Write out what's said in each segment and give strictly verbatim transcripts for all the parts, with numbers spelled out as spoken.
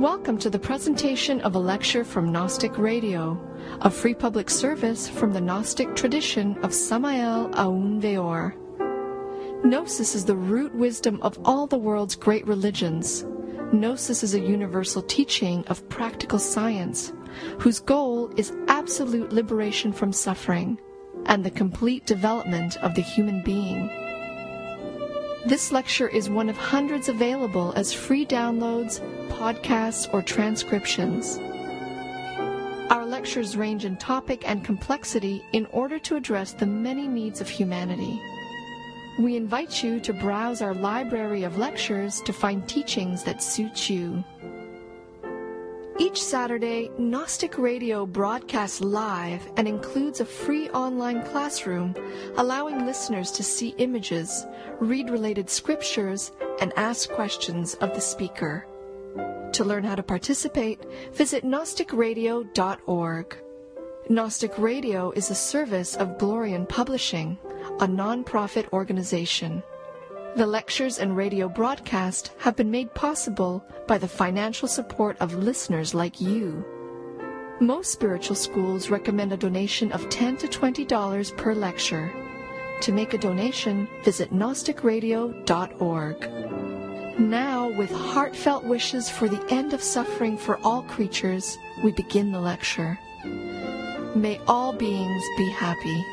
Welcome to the presentation of a lecture from Gnostic Radio, a free public service from the Gnostic tradition of Samael Aun Weor. Gnosis is the root wisdom of all the world's great religions. Gnosis is a universal teaching of practical science, whose goal is absolute liberation from suffering and the complete development of the human being. This lecture is one of hundreds available as free downloads, podcasts, or transcriptions. Our lectures range in topic and complexity in order to address the many needs of humanity. We invite you to browse our library of lectures to find teachings that suit you. Each Saturday, Gnostic Radio broadcasts live and includes a free online classroom allowing listeners to see images, read related scriptures, and ask questions of the speaker. To learn how to participate, visit gnostic radio dot org. Gnostic Radio is a service of Glorian Publishing, a non-profit organization. The lectures and radio broadcast have been made possible by the financial support of listeners like you. Most spiritual schools recommend a donation of ten to twenty dollars per lecture. To make a donation, visit gnostic radio dot org. Now, with heartfelt wishes for the end of suffering for all creatures, we begin the lecture. May all beings be happy.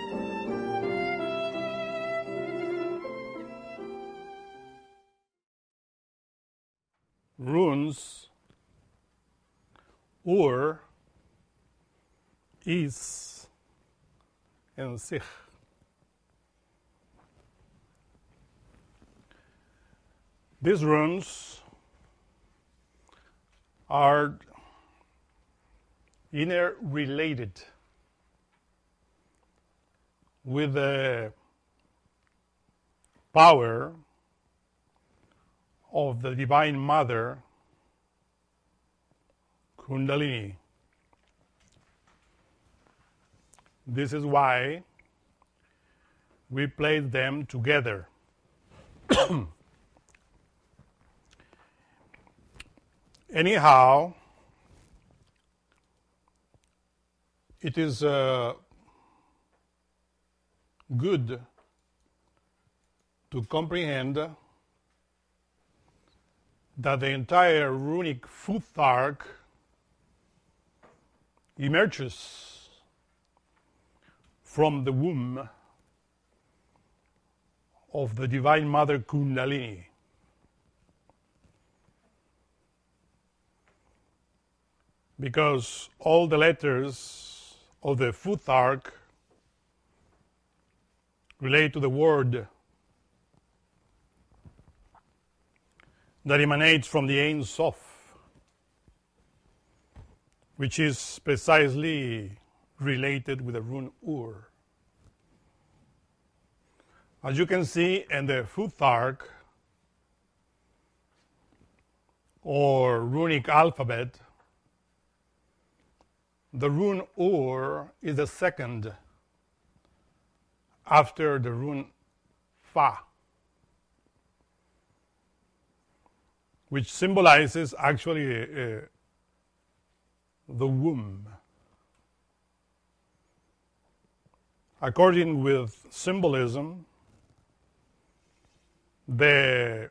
Runes, Ur, Is, and Sich. These runes are interrelated with the power of the Divine Mother, Kundalini. This is why we place them together. Anyhow, it is uh, good to comprehend that the entire runic Futhark emerges from the womb of the Divine Mother Kundalini. Because all the letters of the Futhark relate to the word that emanates from the Ein Sof, which is precisely related with the rune Ur. As you can see in the Futhark, or runic alphabet, the rune Ur is the second after the rune Fa, which symbolizes actually uh, the womb. According with symbolism, the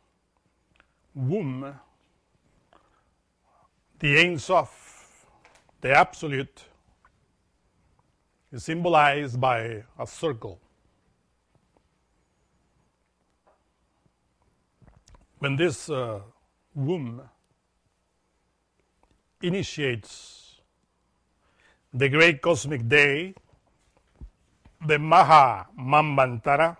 womb, the Ein Sof, the Absolute, is symbolized by a circle. When this uh, womb initiates the great cosmic day, the Maha Manvantara,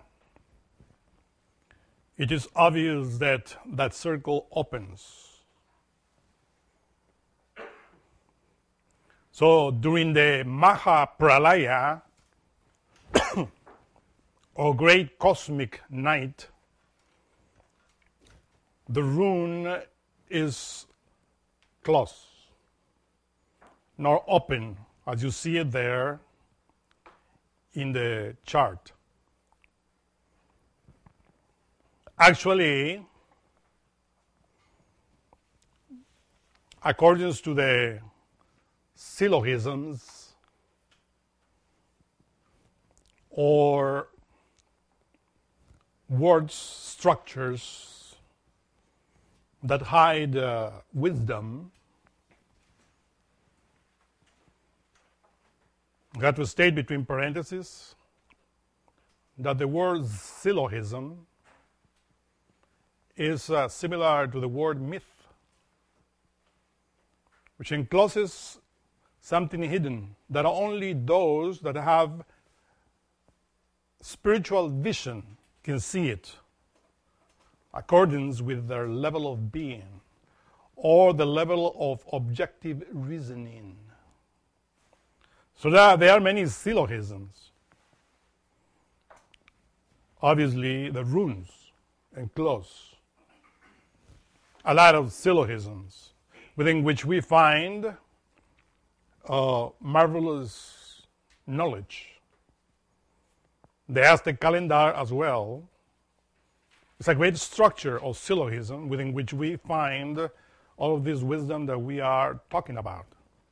it is obvious that that circle opens. So during the Maha Pralaya, or great cosmic night, the rune is closed, nor open, as you see it there in the chart. Actually, according to the syllogisms or word structures that hide uh, wisdom, I have to state between parentheses that the word syllogism is uh, similar to the word myth, which encloses something hidden that only those that have spiritual vision can see it, accordance with their level of being or the level of objective reasoning. So there, there are many syllogisms. Obviously, the runes enclose a lot of syllogisms within which we find uh, marvelous knowledge. The Aztec calendar as well is a great structure of syllogism within which we find all of this wisdom that we are talking about.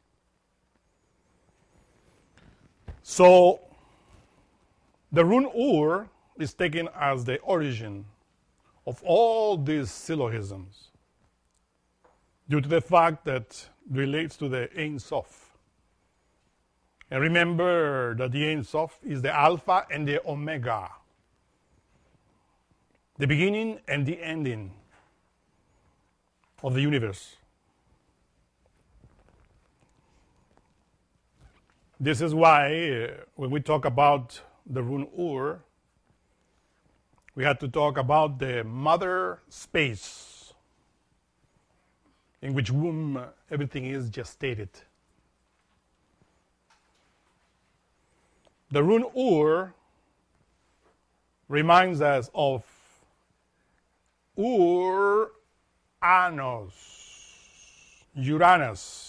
So the rune Ur is taken as the origin of all these syllogisms due to the fact that it relates to the Ein Sof. And remember that the Ein Sof is the Alpha and the Omega, the beginning and the ending of the universe. This is why uh, when we talk about the rune Ur, we had to talk about the mother space in which womb everything is gestated. The rune Ur reminds us of Ur-Anos, Uranus,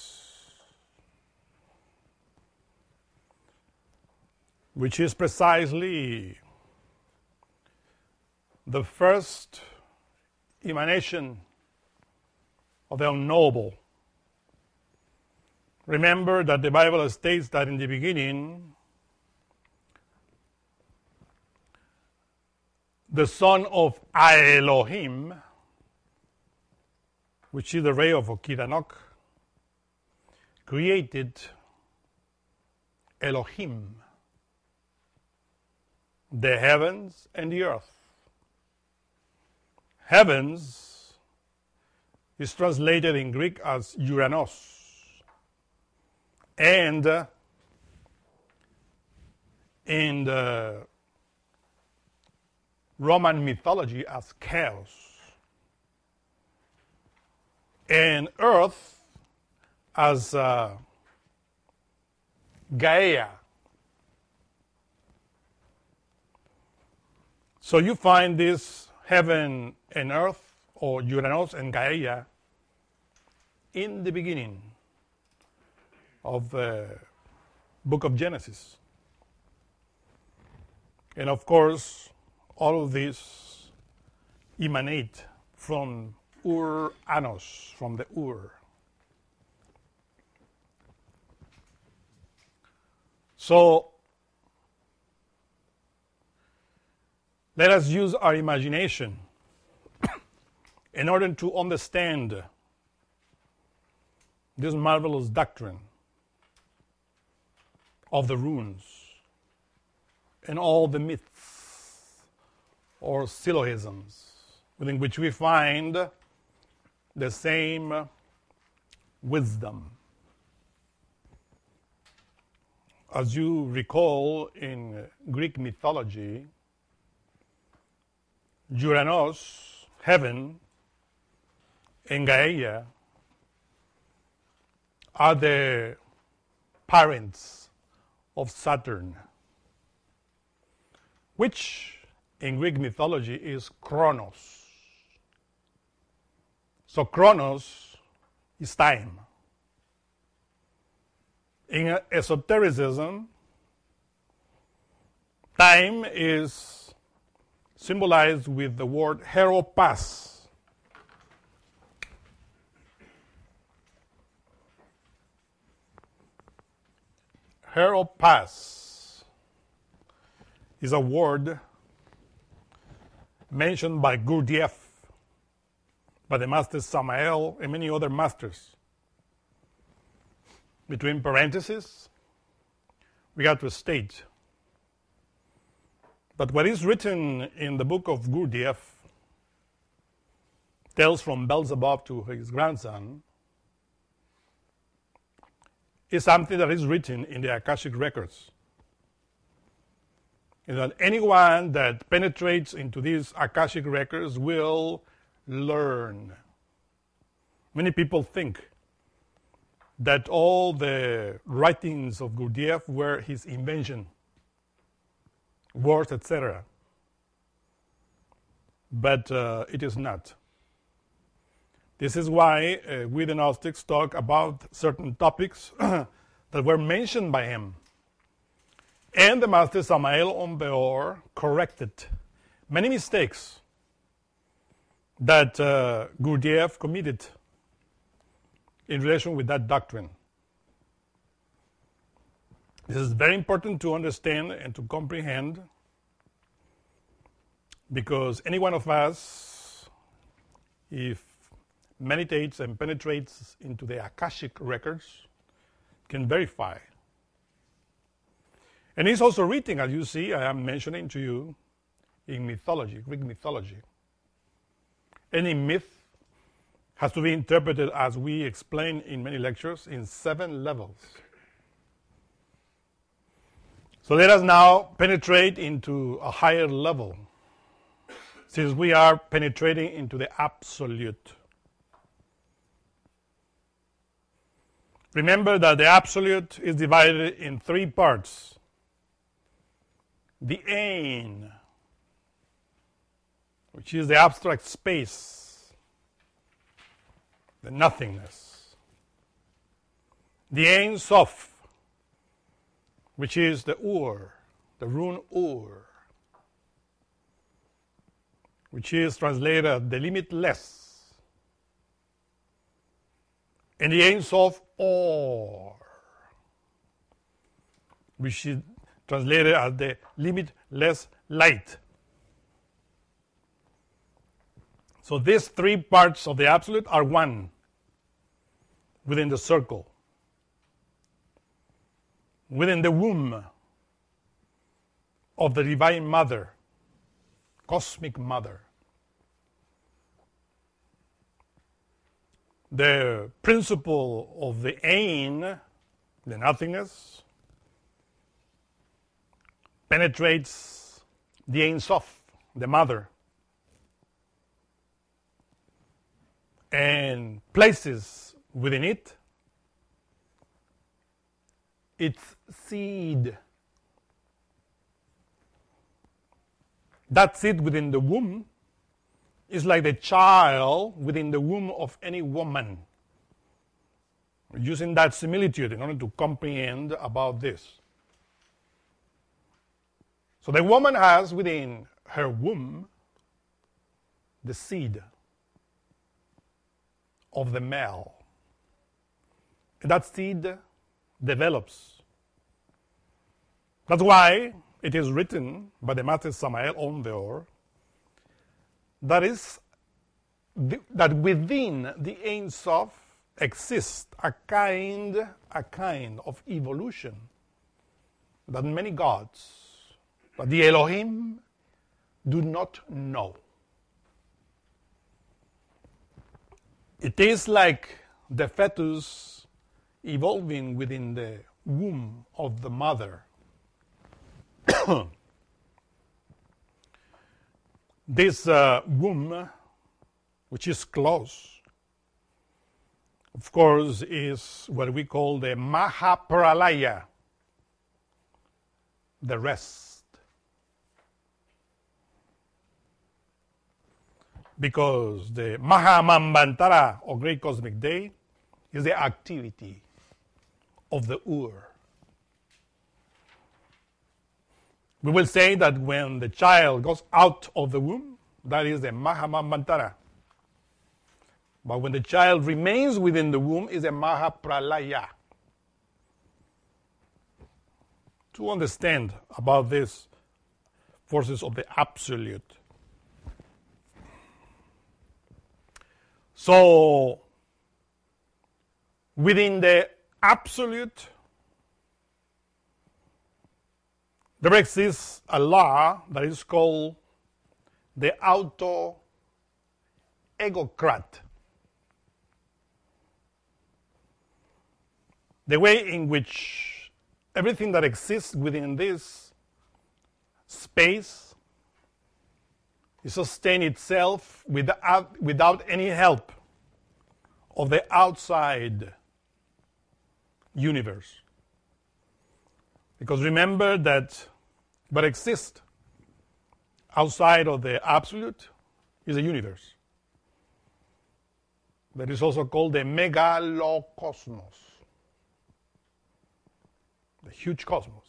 which is precisely the first emanation of the unknowable. Remember that the Bible states that in the beginning, the son of Elohim, which is the ray of Okidanok, created Elohim, the heavens and the earth. Heavens is translated in Greek as Uranos, and uh, in the Roman mythology as chaos, and earth as uh, Gaia. So you find this heaven and earth, or Uranus and Gaia, in the beginning of the book of Genesis. And of course, all of these emanate from Ur-Anos, from the Ur. So let us use our imagination in order to understand this marvelous doctrine of the runes and all the myths or syllogisms within which we find the same wisdom. As you recall, in Greek mythology, Uranos, heaven, and Gaia are the parents of Saturn, which in Greek mythology is Chronos. So Chronos is time. In esotericism, time is symbolized with the word heropas. Heropas is a word mentioned by Gurdjieff, by the master Samael, and many other masters. Between parentheses, we got to state that what is written in the book of Gurdjieff, Tales from Beelzebub to his grandson, is something that is written in the Akashic records. And that anyone that penetrates into these Akashic records will learn. Many people think that all the writings of Gurdjieff were his invention, words, et cetera. But uh, it is not. This is why uh, we the Gnostics talk about certain topics that were mentioned by him. And the Master Samael Aun Weor corrected many mistakes that uh, Gurdjieff committed in relation with that doctrine. This is very important to understand and to comprehend, because any one of us, if meditates and penetrates into the Akashic records, can verify. And it's also written, as you see, I am mentioning to you, in mythology, Greek mythology. Any myth has to be interpreted, as we explain in many lectures, in seven levels. So let us now penetrate into a higher level, since we are penetrating into the absolute. Remember that the absolute is divided in three parts. The Ein, which is the abstract space, the nothingness. The Ein Sof, which is the Ur, the rune Ur, which is translated the limitless. And the Ein Sof Or, which is translated as the limitless light. So these three parts of the Absolute are one within the circle, within the womb of the Divine Mother, Cosmic Mother. The principle of the Ein, the nothingness, penetrates the Ein Sof, the mother, and places within it its seed. That seed within the womb is like the child within the womb of any woman. We're using that similitude in order to comprehend about this. So the woman has within her womb the seed of the male. And that seed develops. That's why it is written by the Master Samael Aun Weor that is the, that within the Ein Sof exists a kind a kind of evolution that many gods, but the Elohim, do not know. It is like the fetus evolving within the womb of the mother. This uh, womb, which is close, of course, is what we call the Mahapralaya, the rest. Because the Mahamambantara, or Great Cosmic Day, is the activity of the Ur. We will say that when the child goes out of the womb, that is the Mahamambantara. But when the child remains within the womb, is the Mahapralaya. to understand about these forces of the absolute. So, within the absolute, there exists a law that is called the auto-egocrat. The way in which everything that exists within this space is sustained itself without, without any help of the outside universe. Because remember that what exists outside of the absolute is a universe. That is also called the megalocosmos, the huge cosmos.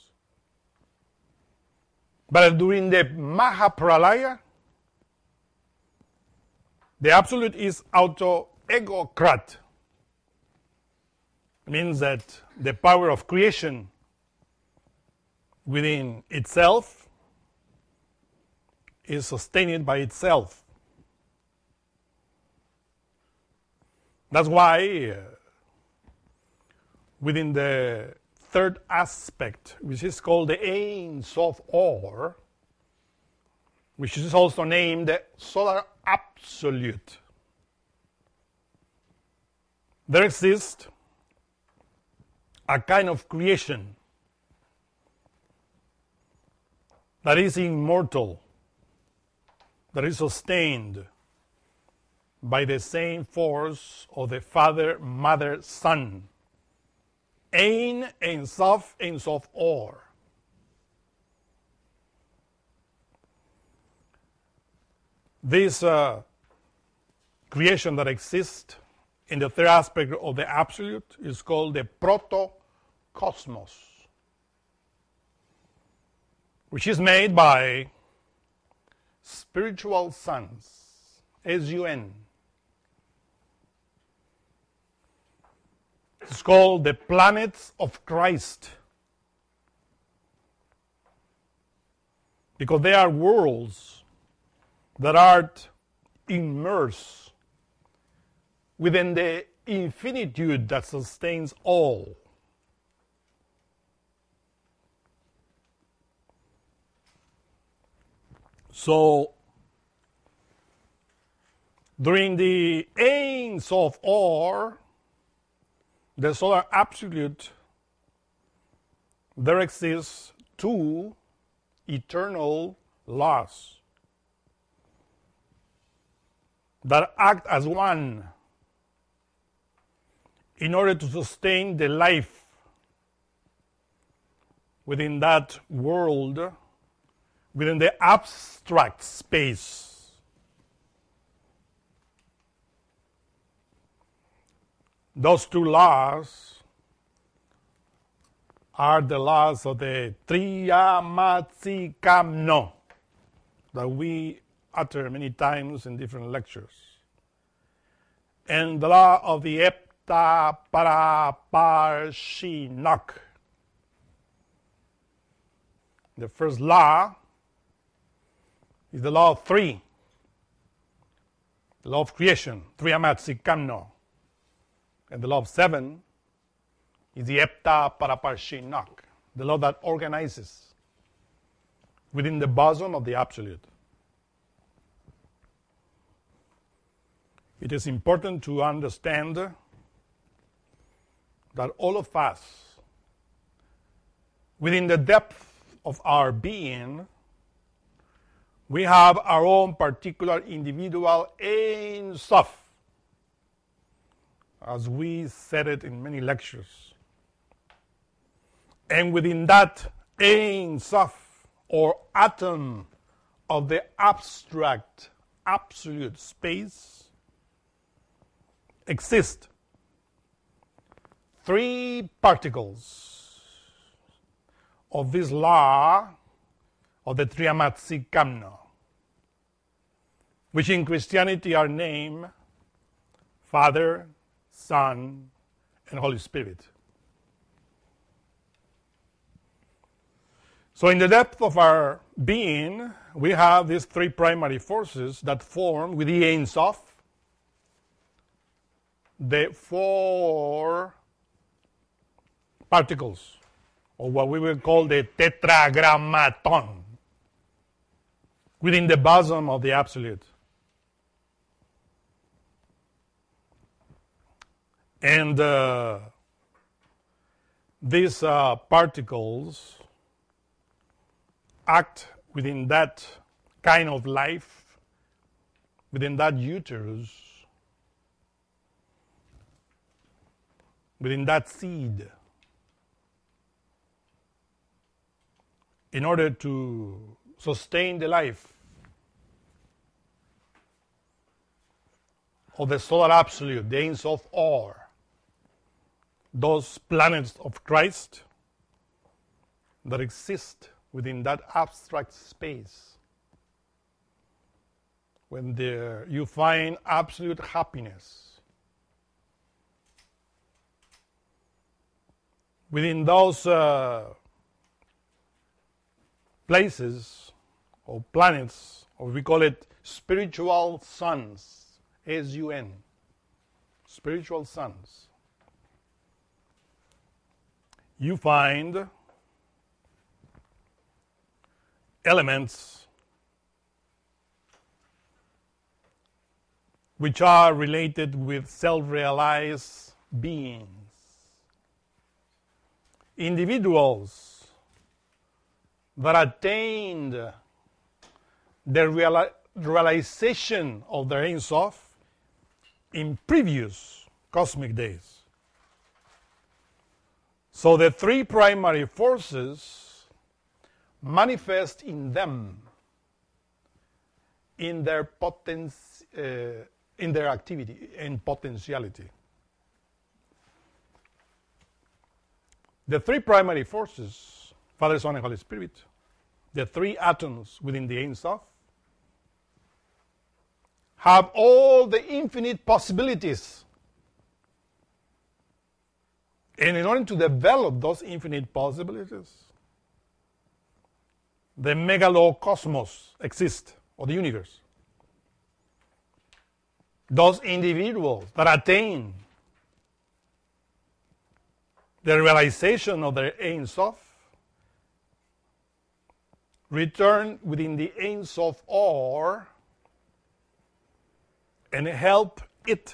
But during the Mahapralaya, the absolute is auto-egocrat. It means that the power of creation within itself is sustained by itself. That's why uh, within the third aspect, which is called the Ein Sof Or, which is also named the solar absolute, there exists a kind of creation that is immortal, that is sustained by the same force of the Father, Mother, Son. Ein, Ein Sof, Ein Sof Or. This uh, creation that exists in the third aspect of the absolute is called the protocosmos, which is made by spiritual suns, S U N. It's called the planets of Christ, because they are worlds that are immersed within the infinitude that sustains all. So, during the Ein Sof Or, the solar absolute, there exists two eternal laws that act as one in order to sustain the life within that world, within the abstract space. Those two laws are the laws of the Triyamatzikamno that we utter many times in different lectures, and the law of the Epta Paraparshinok. The first law is the law of three, the law of creation, Triyamatzikamno. And the law of seven is the Epta Paraparshinok, the law that organizes within the bosom of the Absolute. It is important to understand that all of us, within the depth of our being, we have our own particular individual Ein Sof, as we said it in many lectures. And within that Ein Sof, or atom of the abstract, absolute space, exist three particles of this law of the Triyamatzikamno, which in Christianity are named Father, Son, and Holy Spirit. So in the depth of our being, we have these three primary forces that form with the Ein Sof the four particles, or what we will call the tetragrammaton, within the bosom of the Absolute. And uh, these uh, particles act within that kind of life, within that uterus, within that seed, in order to sustain the life of the solar absolute, the Ein Sof Or, those planets of Christ that exist within that abstract space, when there you find absolute happiness. Within those uh, places or planets, or we call it spiritual suns, S U N, spiritual suns, you find elements which are related with self-realized beings. Individuals that attained the reali- realization of their Ein Sof in previous cosmic days. So the three primary forces manifest in them in their potence, uh, in their activity and potentiality. The three primary forces, Father, Son, and Holy Spirit, the three atoms within the Ein Sof, have all the infinite possibilities. And in order to develop those infinite possibilities, the megalocosmos exists, or the universe. Those individuals that attain the realization of their Ein Sof return within the Ein Sof Or and help it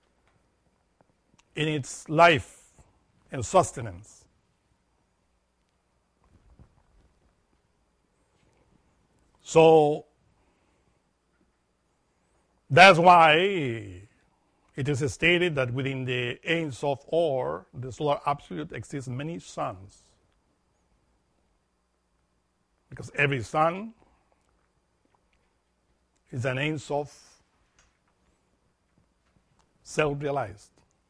in its life and sustenance. So that's why it is stated that within the Ein Sof Or, the solar absolute, exists many suns. Because every sun is an Ein Sof self-realized.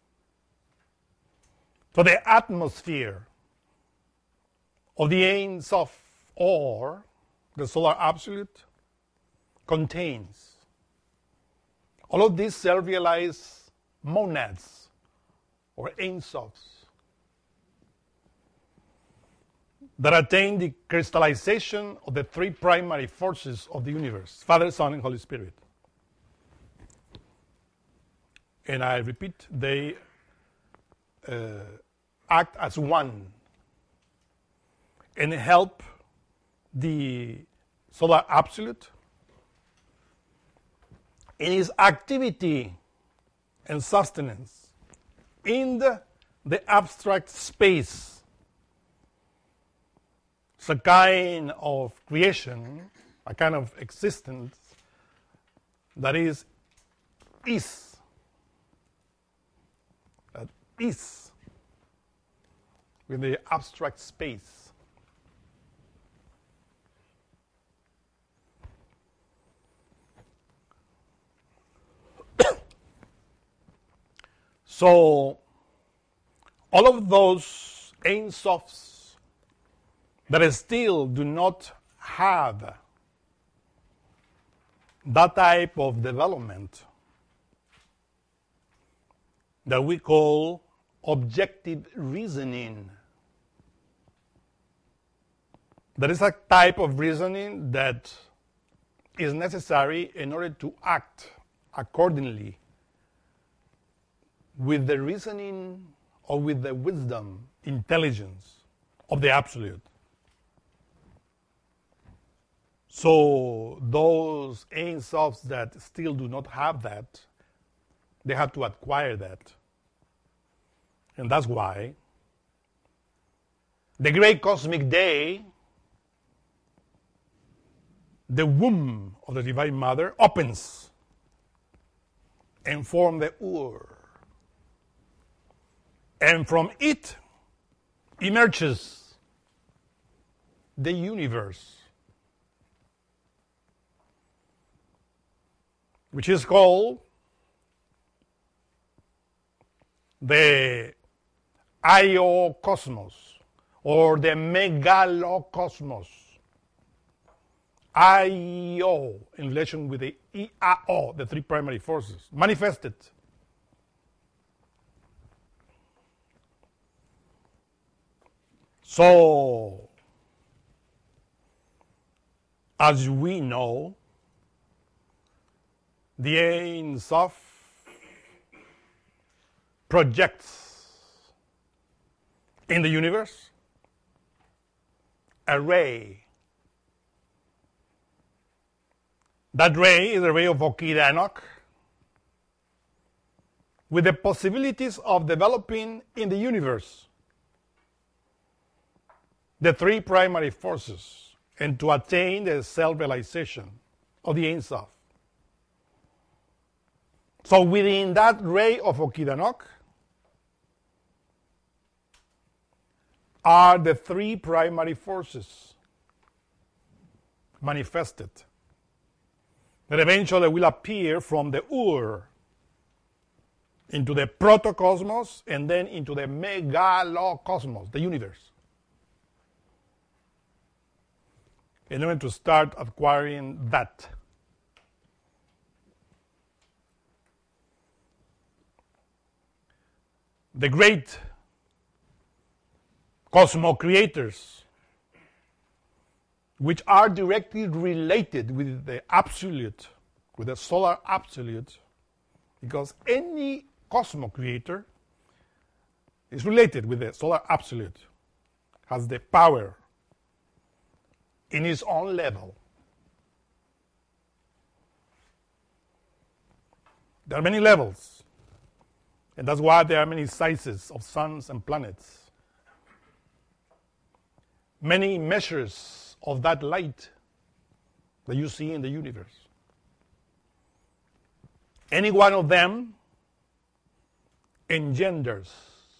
So the atmosphere of the Ein Sof Or, the solar absolute, contains all of these self-realized monads, or Ein Sofs, that attain the crystallization of the three primary forces of the universe, Father, Son, and Holy Spirit. And I repeat, they uh, act as one and help the solar absolute in its activity and sustenance in the, the abstract space. It's a kind of creation, a kind of existence that is is, that is with the abstract space. So, all of those Ein Sofs that still do not have that type of development that we call objective reasoning, There is a type of reasoning that is necessary in order to act accordingly with the reasoning or with the wisdom, intelligence of the Absolute. So those Ein Sofs that still do not have that, they have to acquire that. And that's why the great cosmic day, the womb of the Divine Mother, opens and forms the Ur. And from it emerges the universe, which is called the Iocosmos or the Megalocosmos. I O in relation with the I A O, the three primary forces, manifested. So, as we know, the Ein Sof projects in the universe a ray. That ray is a ray of Okidanok with the possibilities of developing in the universe the three primary forces and to attain the self-realization of the Ein Sof. So within that ray of Okidanok are the three primary forces manifested that eventually will appear from the Ur into the protocosmos and then into the megalocosmos, the universe. In order to start acquiring that. The great cosmo-creators, which are directly related with the Absolute, with the Solar Absolute, because any cosmo-creator is related with the Solar Absolute, has the power in its own level. There are many levels, and that's why there are many sizes of suns and planets. Many measures of that light that you see in the universe. Any one of them engenders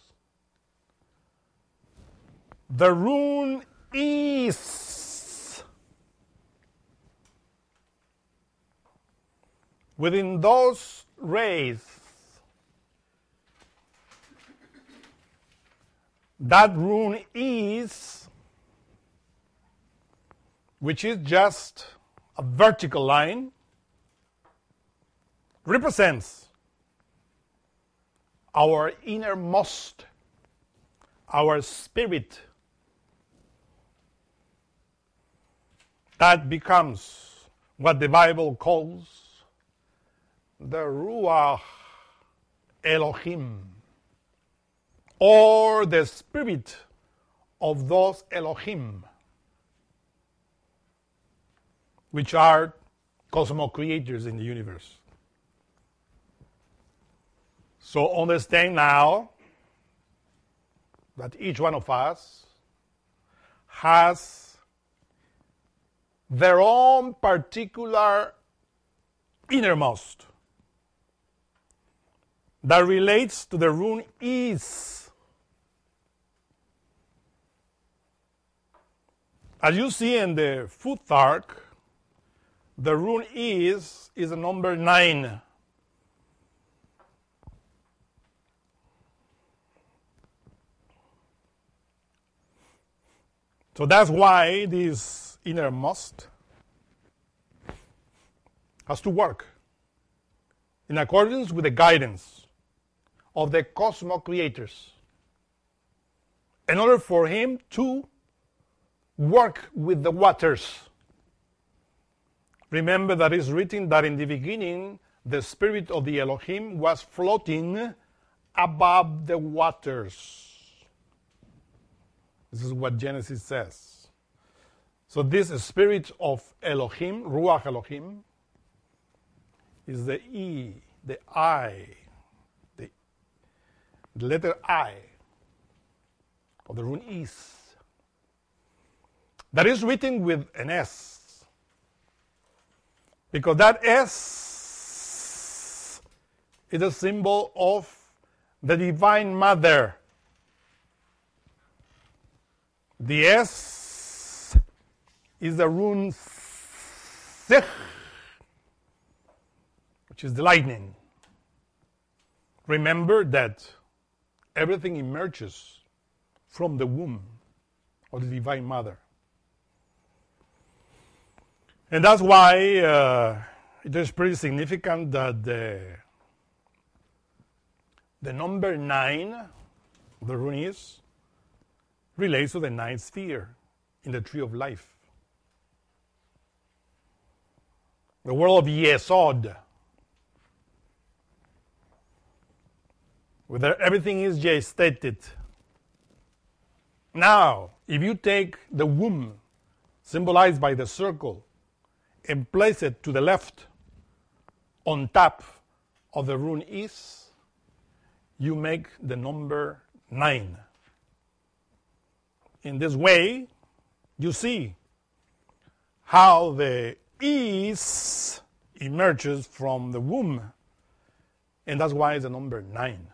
the rune is within those rays. That rune is, which is just a vertical line, represents our innermost, our spirit. That becomes what the Bible calls the Ruach Elohim, or the spirit of those Elohim, which are cosmo-creators in the universe. So understand now that each one of us has their own particular innermost that relates to the rune is. As you see in the Futhark, the rune is is a number nine. So that's why this innermost has to work in accordance with the guidance of the cosmo creators in order for him to work with the waters. Remember that it's written that in the beginning, the spirit of the Elohim was floating above the waters. This is what Genesis says. So this spirit of Elohim, Ruach Elohim, is the E, the I, the, the letter I of the rune Is. That is written with an S. Because that S is a symbol of the Divine Mother. The S is the rune Sich, which is the lightning. Remember that everything emerges from the womb of the Divine Mother. And that's why uh, it is pretty significant that the, the number nine, the rune Is, relates to the ninth sphere in the tree of life. The world of Yesod, where everything is gestated. Now, if you take the womb, symbolized by the circle, and place it to the left on top of the rune Is, you make the number nine. In this way, you see how the Is emerges from the womb, and that's why it's the number nine.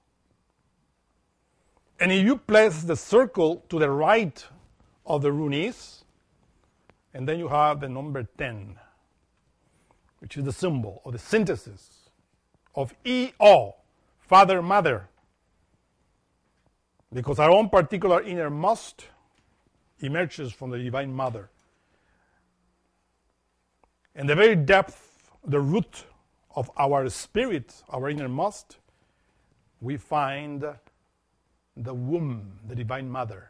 And if you place the circle to the right of the rune Is, and then you have the number ten, which is the symbol of the synthesis of E O, Father, Mother. Because our own particular innermost emerges from the Divine Mother. And the very depth, the root of our spirit, our innermost, we find the womb, the Divine Mother.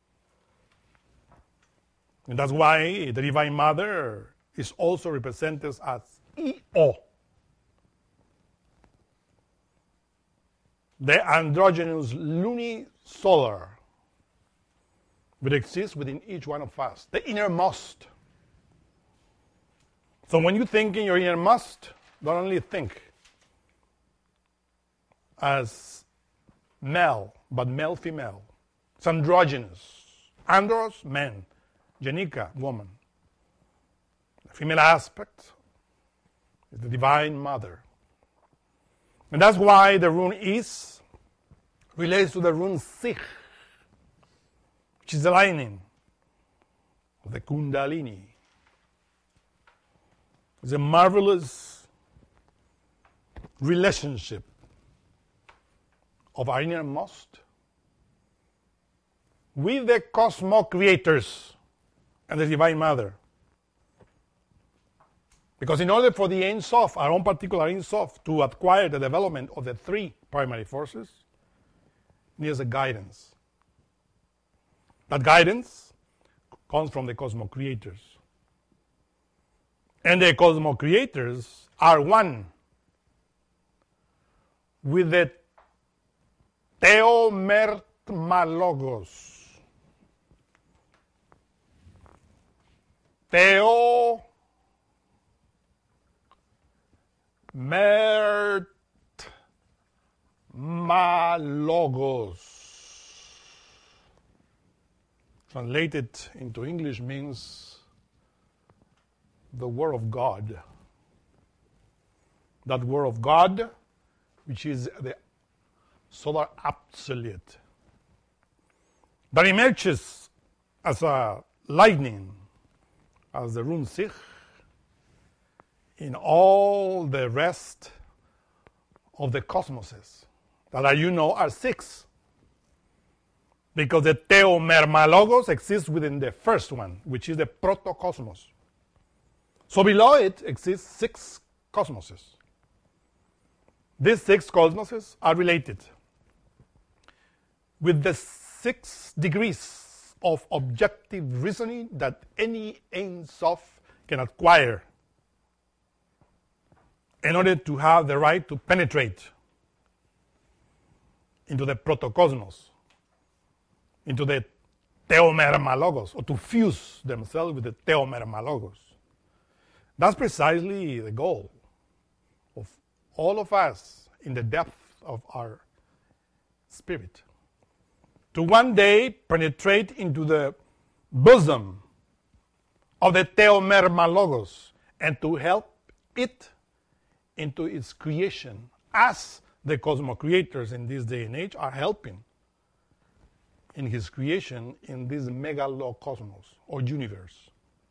And that's why the Divine Mother is also represented as E O. The androgynous lunisolar, which exists within each one of us, the innermost. So when you think in your innermost, don't only think as male, but male-female. It's androgynous. Andros, man. Genica, woman. The female aspect is the Divine Mother. And that's why the rune Is relates to the rune Sich, which is the lightning of the Kundalini. It's a marvelous relationship of our innermost with the cosmos creators and the Divine Mother. Because in order for the Ein Sof, our own particular Ein Sof, to acquire the development of the three primary forces, needs a guidance. That guidance comes from the cosmos creators. And the cosmos creators are one with the Theomertmalogos. Theo Mert Malogos. Translated into English means the Word of God. That Word of God, which is the solar absolute, that emerges as a lightning, as the rune Sich, in all the rest of the cosmoses that are, you know, are six. Because the Theomermalogos exists within the first one, which is the protocosmos. So below it exists six cosmoses. These six cosmoses are related with the six degrees of objective reasoning that any Ein Sof can acquire in order to have the right to penetrate into the protocosmos, into the theomermalogos, or to fuse themselves with the theomermalogos. That's precisely the goal of all of us in the depth of our spirit. To one day penetrate into the bosom of the theomermalogos and to help it into its creation, as the cosmo-creators in this day and age are helping in his creation in this megalocosmos or universe.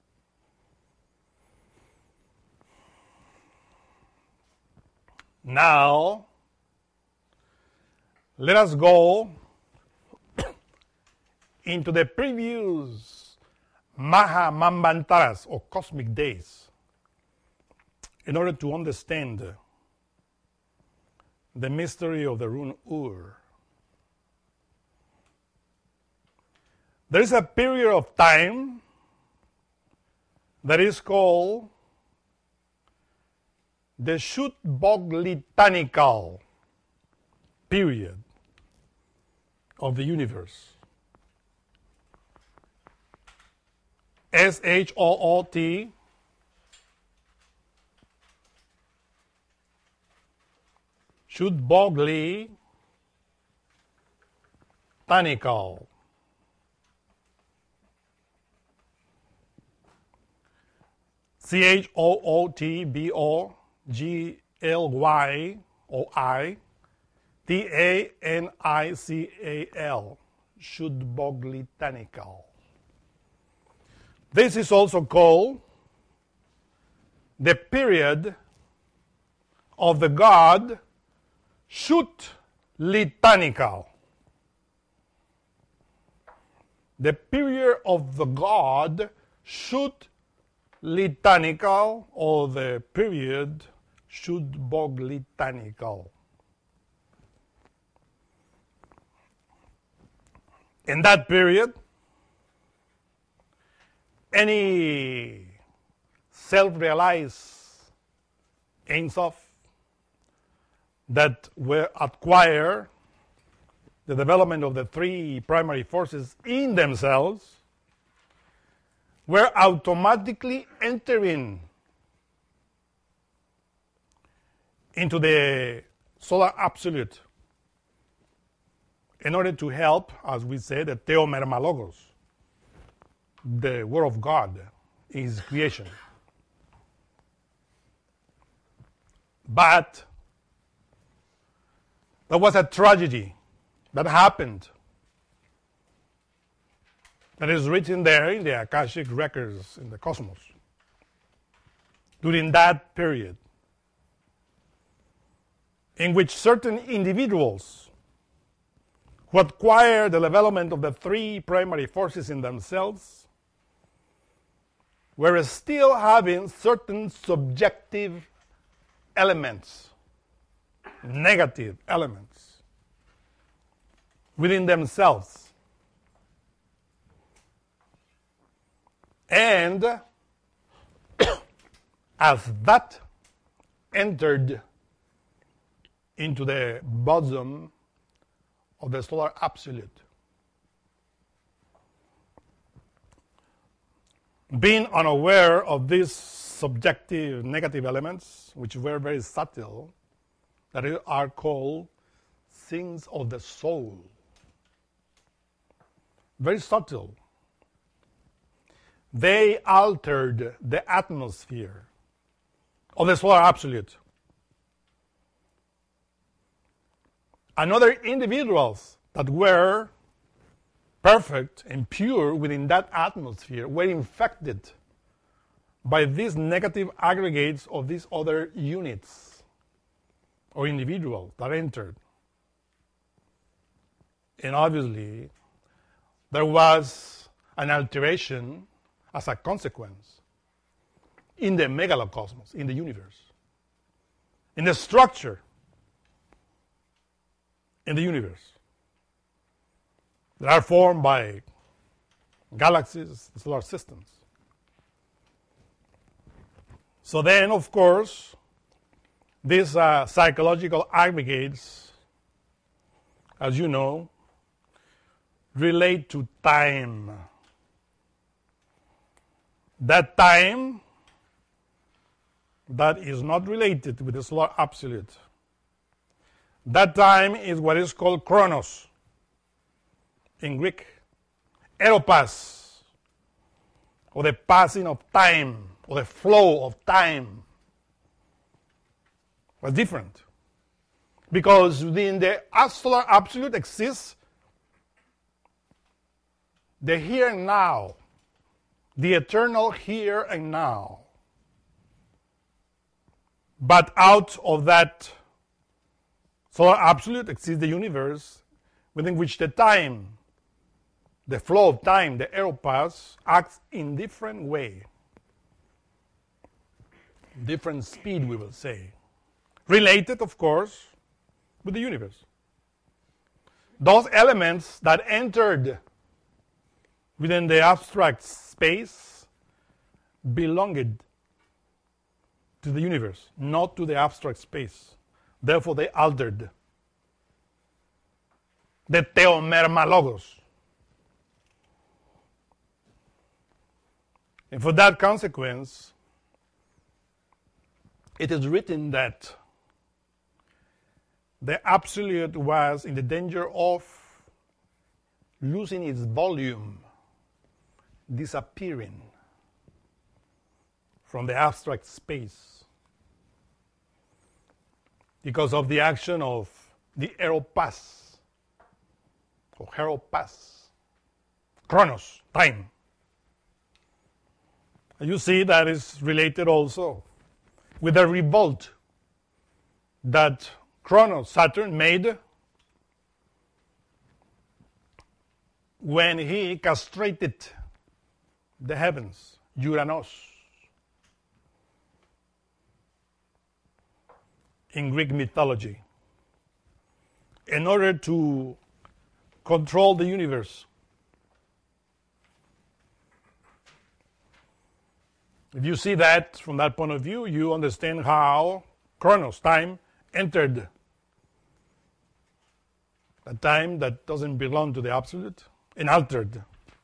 Now, let us go into the previous Maha Manvantaras or cosmic days in order to understand the mystery of the rune Ur. There is a period of time that is called the Shut-Boglitanical period of the universe. S H O O T Shut-Boglitanical. C H O O T B O G L Y O I T A N I C A L, Shut-Boglitanical. This is also called the period of the god Shut-Litanical. The period of the god Shut-Litanical, or the period Shut-Boglitanical. In that period, any self-realized Ein Sof that will acquire the development of the three primary forces in themselves were automatically entering into the solar absolute in order to help, as we say, the theomermalogos, the Word of God in His creation. But there was a tragedy that happened that is written there in the Akashic records in the cosmos during that period, in which certain individuals who acquire the development of the three primary forces in themselves were still having certain subjective elements, negative elements within themselves. And as that entered into the bosom of the solar absolute, being unaware of these subjective negative elements, which were very subtle, that are called things of the soul, very subtle, they altered the atmosphere of the solar absolute. And other individuals that were perfect and pure within that atmosphere were infected by these negative aggregates of these other units or individuals that entered. And obviously, there was an alteration as a consequence in the megalocosmos, in the universe, in the structure in the universe that are formed by galaxies, solar systems. So then, of course, these uh, psychological aggregates, as you know, relate to time. That time that is not related with the solar absolute. That time is what is called chronos in Greek, eropas, or the passing of time, or the flow of time, was different. Because within the solar absolute exists the here and now, the eternal here and now. But out of that solar absolute exists the universe within which the time, the flow of time, the eropas, acts in different way. Different speed, we will say. Related, of course, with the universe. Those elements that entered within the abstract space belonged to the universe, not to the abstract space. Therefore, they altered the theomermalogos. And for that consequence, it is written that the absolute was in the danger of losing its volume, disappearing from the abstract space because of the action of the eropas, or heropas, chronos, time. And you see that is related also with the revolt that Chronos, Saturn, made when he castrated the heavens, Uranos. In Greek mythology, in order to control the universe. If you see that from that point of view, you understand how Chronos, time, entered a time that doesn't belong to the absolute and altered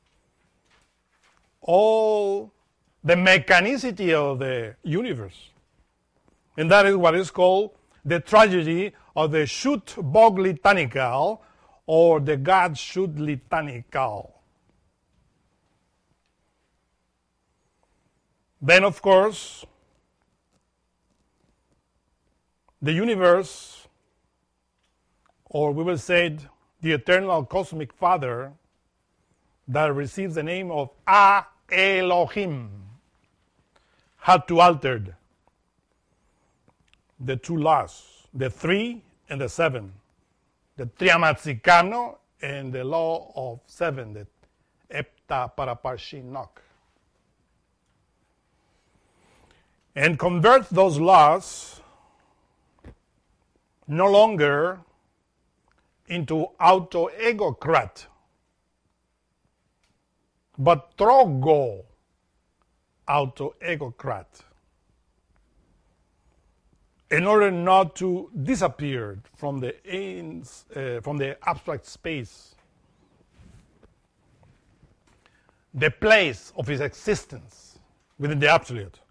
all the mechanicity of the universe. And that is what is called the tragedy of the Shoot Bog Litanical, or the God Shoot Litanical. Then, of course, the universe, or we will say the eternal cosmic Father, that receives the name of A Elohim, had to alter the two laws, the three and the seven, the Triamatzikano and the law of seven, the Epta Paraparshinok, and convert those laws no longer into auto-egocrat, but trogo auto-egocrat, in order not to disappear from the ends, uh, from the abstract space, the place of his existence within the absolute.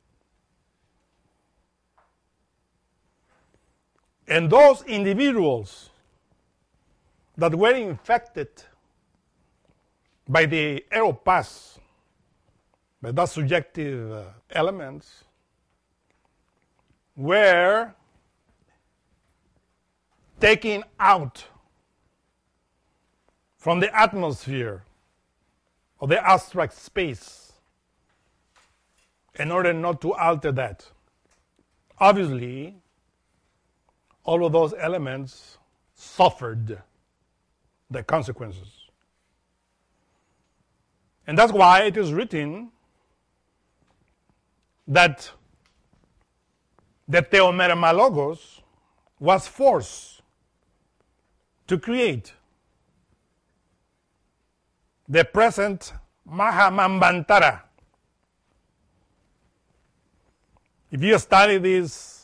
And those individuals that were infected by the eropas, by those subjective uh, elements, were taken out from the atmosphere of the abstract space in order not to alter that. Obviously, all of those elements suffered the consequences. And that's why it is written that the Theomermalogos was forced to create the present Mahamambantara. If you study this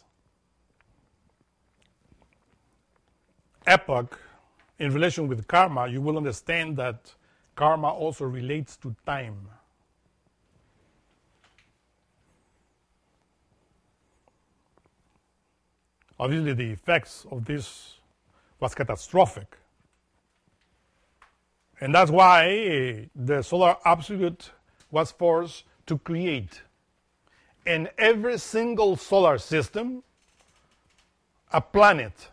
epoch in relation with karma, you will understand that karma also relates to time. Obviously, the effects of this was catastrophic. And that's why the solar absolute was forced to create in every single solar system a planet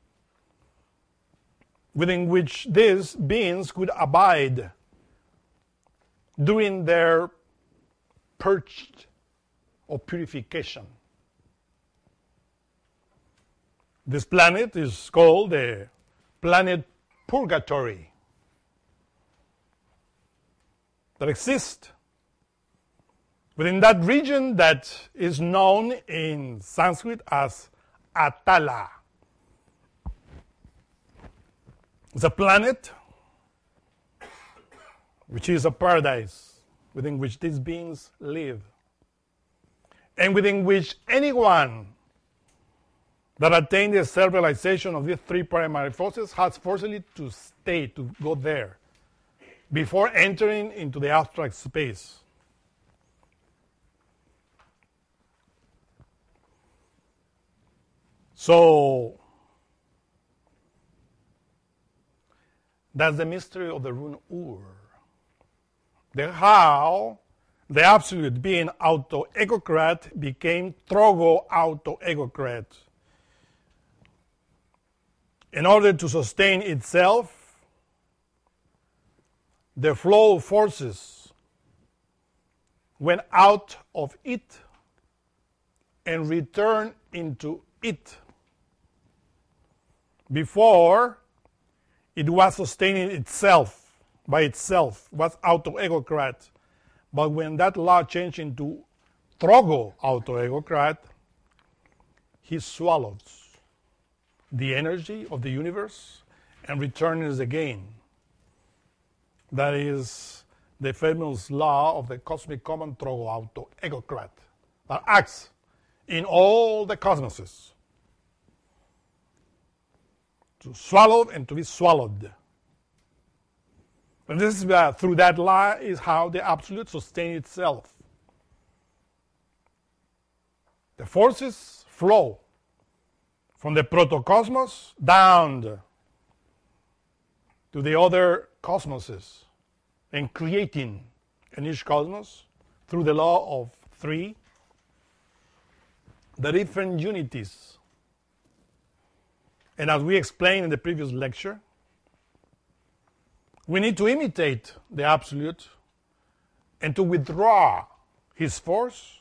within which these beings could abide during their purge or purification. This planet is called the planet Purgatory, that exists within that region that is known in Sanskrit as Atala. It's a planet which is a paradise within which these beings live, and within which anyone that attained the self-realization of these three primary forces has forcibly to stay, to go there, before entering into the abstract space. So, that's the mystery of the rune Ur. The how the absolute being auto-egocrat became Trogo auto-egocrat. In order to sustain itself, the flow of forces went out of it and returned into it. Before, it was sustaining itself by itself, was auto-egocrat. But when that law changed into Trogo auto-egocrat, he swallows the energy of the universe and returns again. That is the famous law of the cosmic common Trogo auto-egocrat that acts in all the cosmoses, to swallow and to be swallowed. And this is uh, through that law is how the absolute sustains itself. The forces flow from the protocosmos down to the other cosmoses, and creating in each cosmos through the law of three the different unities. And as we explained in the previous lecture, we need to imitate the absolute and to withdraw his force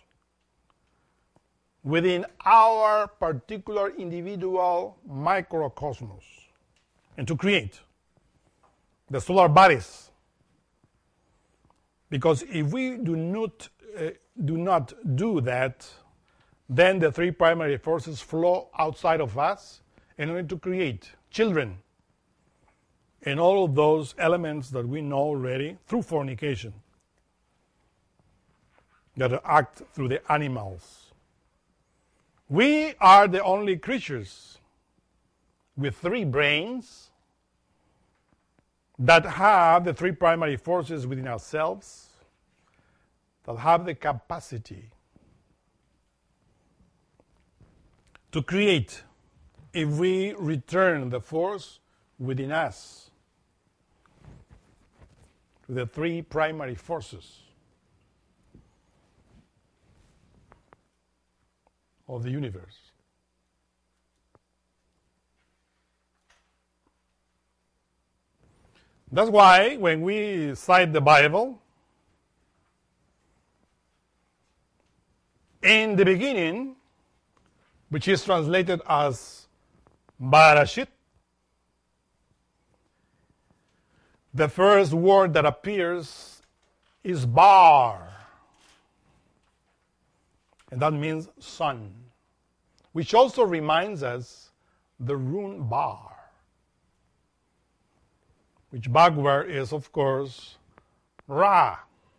within our particular individual microcosmos and to create the solar bodies. Because if we do not, uh, do not do that, then the three primary forces flow outside of us in order to create children and all of those elements that we know already through fornication that act through the animals. We are the only creatures with three brains that have the three primary forces within ourselves, that have the capacity to create if we return the force within us to the three primary forces of the universe. That's why when we cite the Bible, in the beginning, which is translated as Barashit, the first word that appears is Bar, and that means sun, which also reminds us the rune Bar, which backward is, of course, Ra,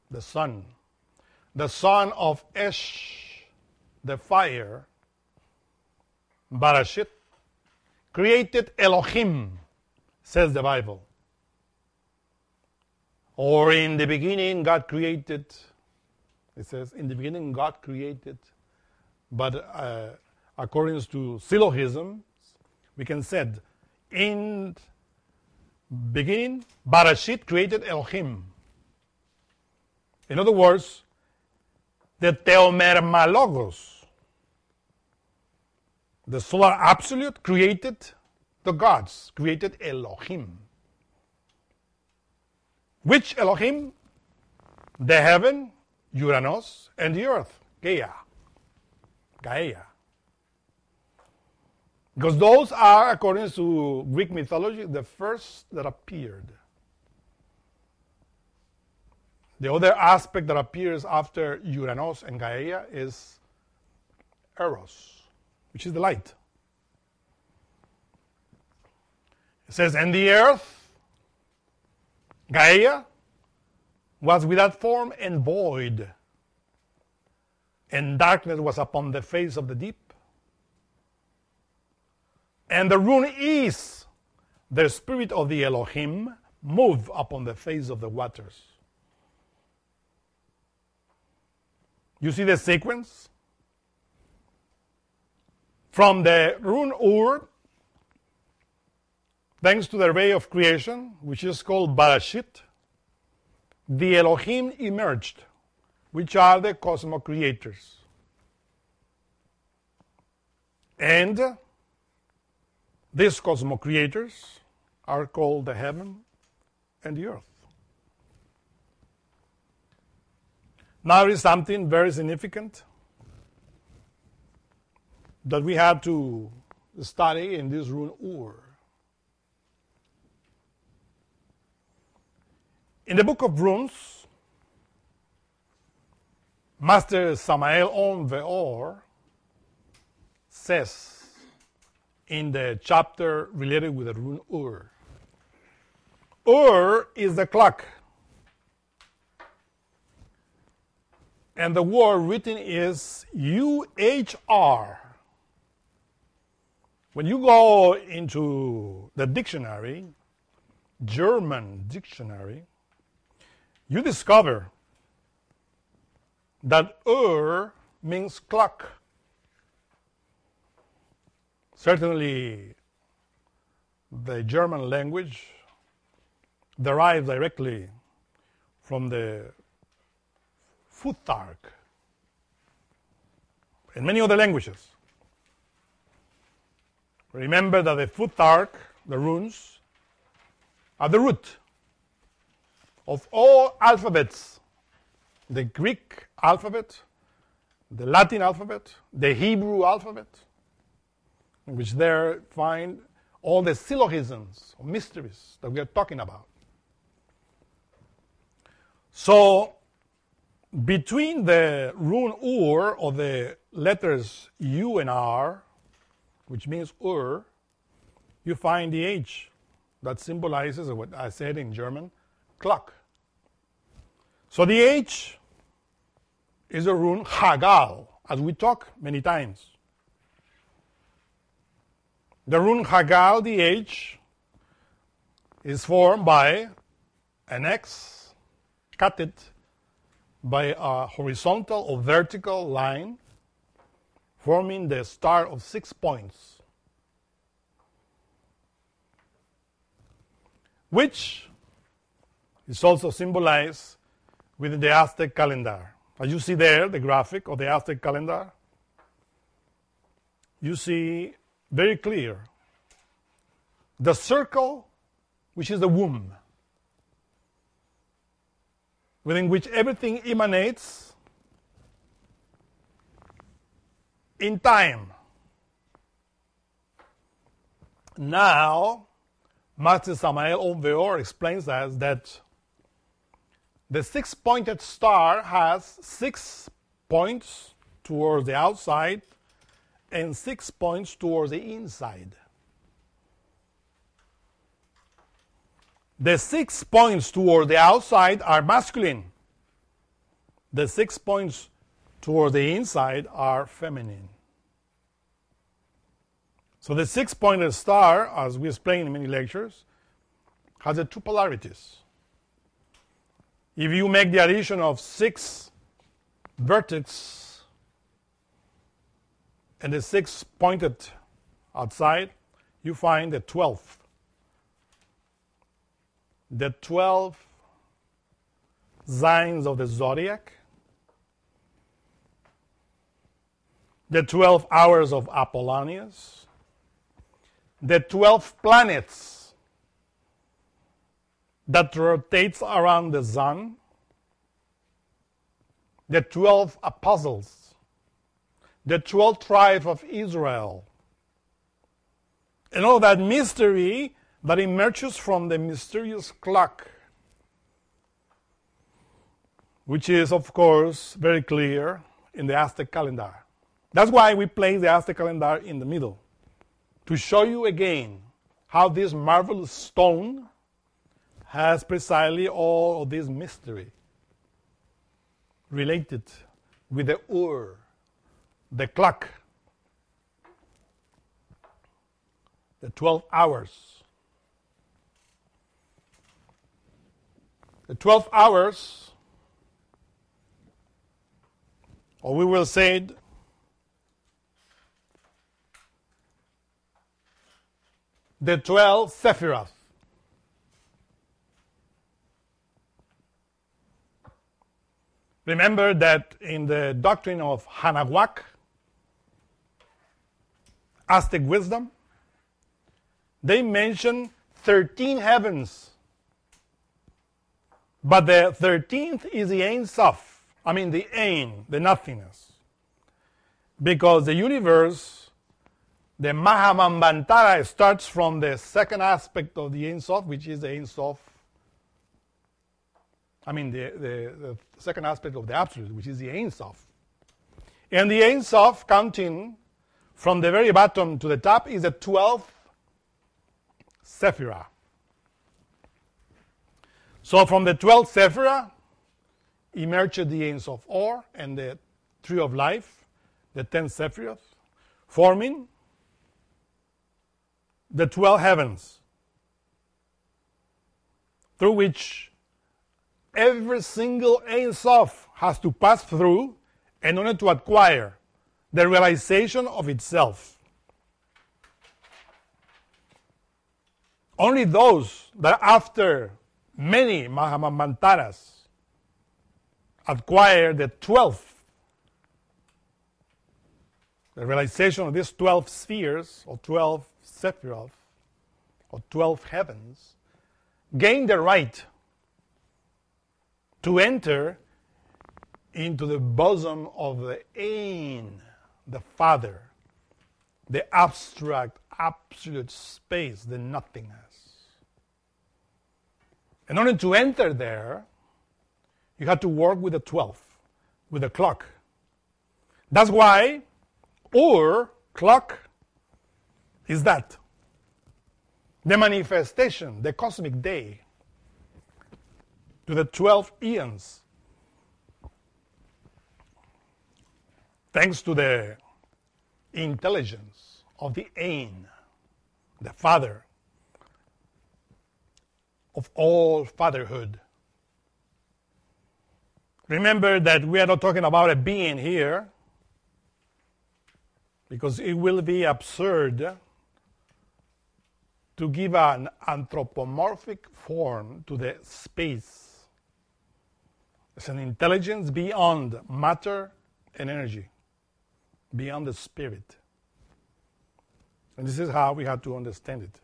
the sun, the son of Esh, the fire, Barashit, created Elohim, says the Bible. Or in the beginning, God created, it says, in the beginning, God created. But uh, according to syllogisms, we can say, in beginning, Barashit created Elohim. In other words, the Theomermalogos, the solar absolute, created the gods, created Elohim. Which Elohim? The heaven, Uranus, and the earth, Gaia. Gaia. Because those are, according to Greek mythology, the first that appeared. The other aspect that appears after Uranus and Gaia is Eros, which is the light. It says, and the earth, Gaia, was without form and void, and darkness was upon the face of the deep. And the rune is the spirit of the Elohim moved upon the face of the waters. You see the sequence? From the rune Ur, thanks to the ray of creation, which is called Barashit, the Elohim emerged, which are the cosmos creators. And these cosmos creators are called the heaven and the earth. Now there is something very significant that we have to study in this rune Ur. In the book of runes, Master Samael On Veor says in the chapter related with the rune Ur, Ur is the clock. And the word written is U H R. When you go into the dictionary, German dictionary, you discover that Ur means clock. Certainly, the German language derives directly from the Futhark and many other languages. Remember that the Futhark, the runes, are the root of all alphabets. The Greek alphabet, the Latin alphabet, the Hebrew alphabet, in which there find all the syllogisms or mysteries that we are talking about. So, between the rune Ur, or the letters U and R, which means Ur, you find the H that symbolizes what I said in German, clock. So the H is a rune Hagal, as we talk many times. The rune Hagal, the H, is formed by an X cutted by a horizontal or vertical line forming the star of six points, which is also symbolized within the Aztec calendar. As you see there, the graphic of the Aztec calendar, you see very clear the circle, which is the womb, within which everything emanates in time. Now, Master Samael On Veor explains us that the six-pointed star has six points towards the outside and six points towards the inside. The six points toward the outside are masculine, The six points toward the inside are feminine. So the six-pointed star, as we explained in many lectures, has the two polarities. If you make the addition of six vertices and the six pointed outside, you find the twelfth. The twelve signs of the zodiac, the twelve hours of Apollonius, the twelve planets that rotates around the sun, the twelve apostles, the twelve tribes of Israel, and all that mystery that emerges from the mysterious clock, which is, of course, very clear in the Aztec calendar. That's why we place the Aztec calendar in the middle, to show you again how this marvelous stone has precisely all of this mystery related with the Ur, the clock, the twelve hours. The twelve hours, or we will say it, the twelve Sephiroth. Remember that in the doctrine of Anahuac, Aztec wisdom, they mention thirteen heavens. But the thirteenth is the Ein Sof, I mean the Ein, the nothingness. Because the universe, the Mahamambantara, starts from the second aspect of the Ein Sof, which is the Ein Sof. I mean the, the, the second aspect of the Absolute, which is the Ein Sof. And the Ein Sof, counting from the very bottom to the top, is the twelfth Sephirah. So from the twelfth Sephirah emerged the Ein Sof Or and the Tree of Life, the tenth Sephiroth, forming the twelve heavens, through which every single Ein Sof has to pass through in order to acquire the realization of itself. Only those that after many Mahamantaras acquire the twelfth, the realization of these twelve spheres, or twelve Sephiroth, or twelve heavens, gain the right to enter into the bosom of the Ein, the Father, the abstract, absolute space, the nothingness. In order to enter there, you have to work with the twelfth, with the clock. That's why Ur, clock, is that. The manifestation, the cosmic day, to the twelve eons. Thanks to the intelligence of the Ein, the Father of all fatherhood. Remember that we are not talking about a being here, because it will be absurd to give an anthropomorphic form to the space. It's an intelligence beyond matter and energy, beyond the spirit. And this is how we have to understand it.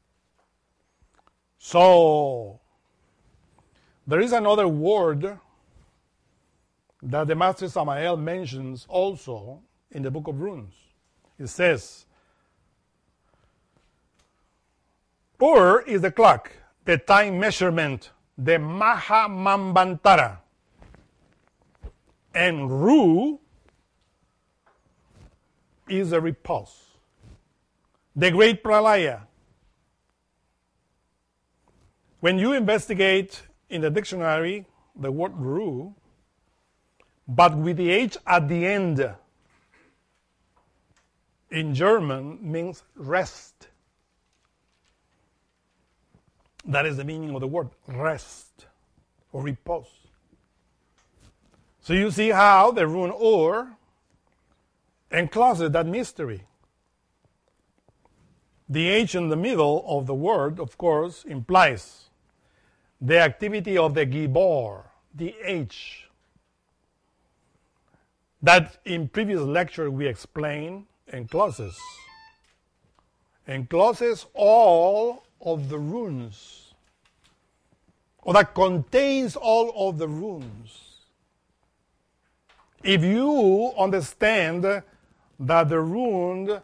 So, there is another word that the Master Samael mentions also in the Book of Runes. It says, Ur is the clock, the time measurement, the Mahamambantara. And Ru is the repose, the great pralaya. When you investigate in the dictionary the word Ru, but with the H at the end. In German means rest. That is the meaning of the word, rest or repose. So you see how the rune Ur encloses that mystery. The H in the middle of the word, of course, implies the activity of the Gibor, the H. That in previous lecture we explained encloses. Encloses all of the runes, or that contains all of the runes. If you understand that the rune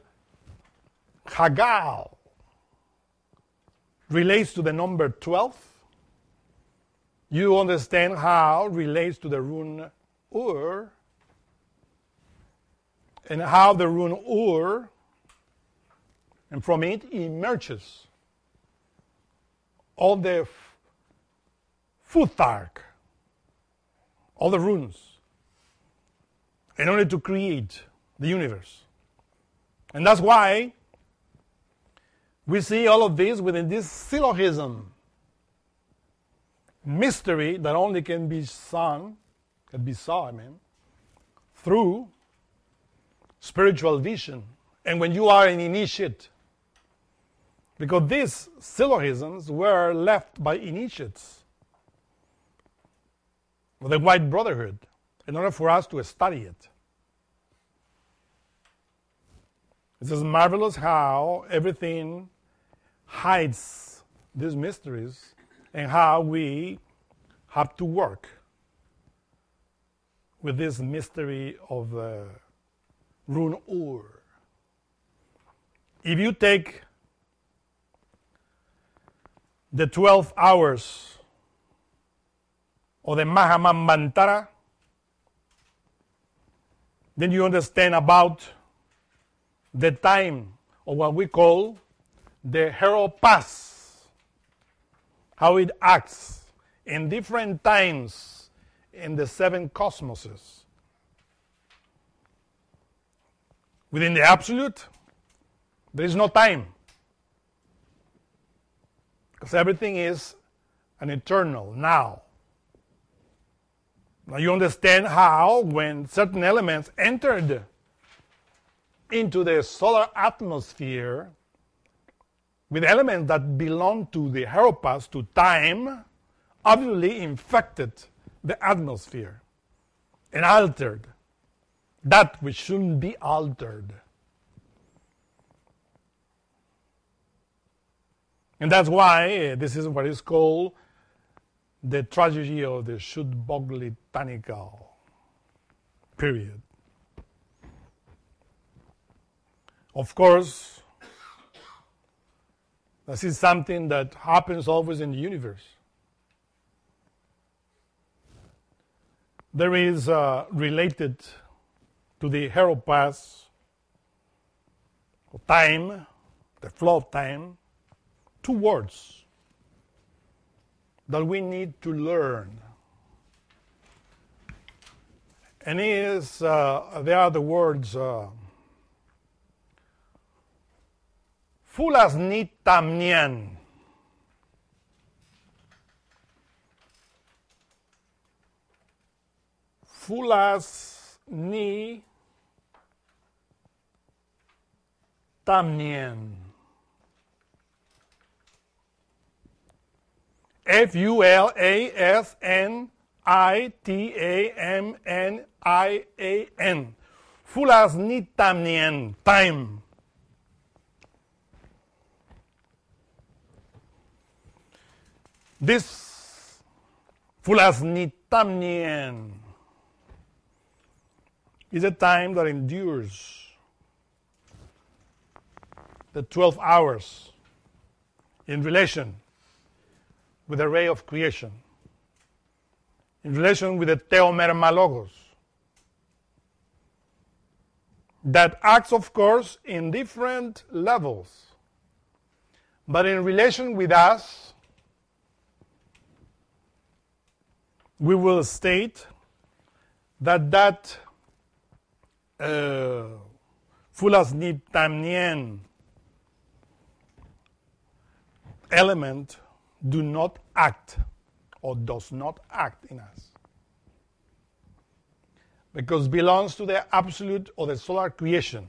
Hagal relates to the number twelve, you understand how it relates to the rune Ur, and how the rune Ur, and from it emerges all the Futhark, all the runes, in order to create the universe. And that's why we see all of this within this syllogism, mystery that only can be sung, can be saw, I mean, through spiritual vision. And when you are an initiate, because these syllogisms were left by initiates of the White Brotherhood in order for us to study it. It's just marvelous how everything hides these mysteries and how we have to work with this mystery of the rune Ur. If you take the twelve hours of the Mahamamantara, then you understand about the time of what we call the Heropas, how it acts in different times in the seven cosmoses. Within the Absolute, there is no time, because everything is an eternal now. Now you understand how when certain elements entered into the solar atmosphere with elements that belong to the Heropas, to time, obviously infected the atmosphere and altered that which shouldn't be altered. And that's why uh, this is what is called the tragedy of the Shudbogli Tanikal period. Of course, this is something that happens always in the universe. There is uh, related to the Heropas, time, the flow of time, two words that we need to learn. And is uh, they are the words uh, Fulas ni tamnien. Fulas ni tamnien. F U L A S N I T A M N I A N. Fulas ni tamnien. Time. This Fulas ni tamnien is a time that endures the twelve hours in relation with the ray of creation, in relation with the Theomermalogos, that acts, of course, in different levels, but in relation with us, we will state that that uh, Fulasniptamnien element do not act or does not act in us, because belongs to the absolute or the solar creation.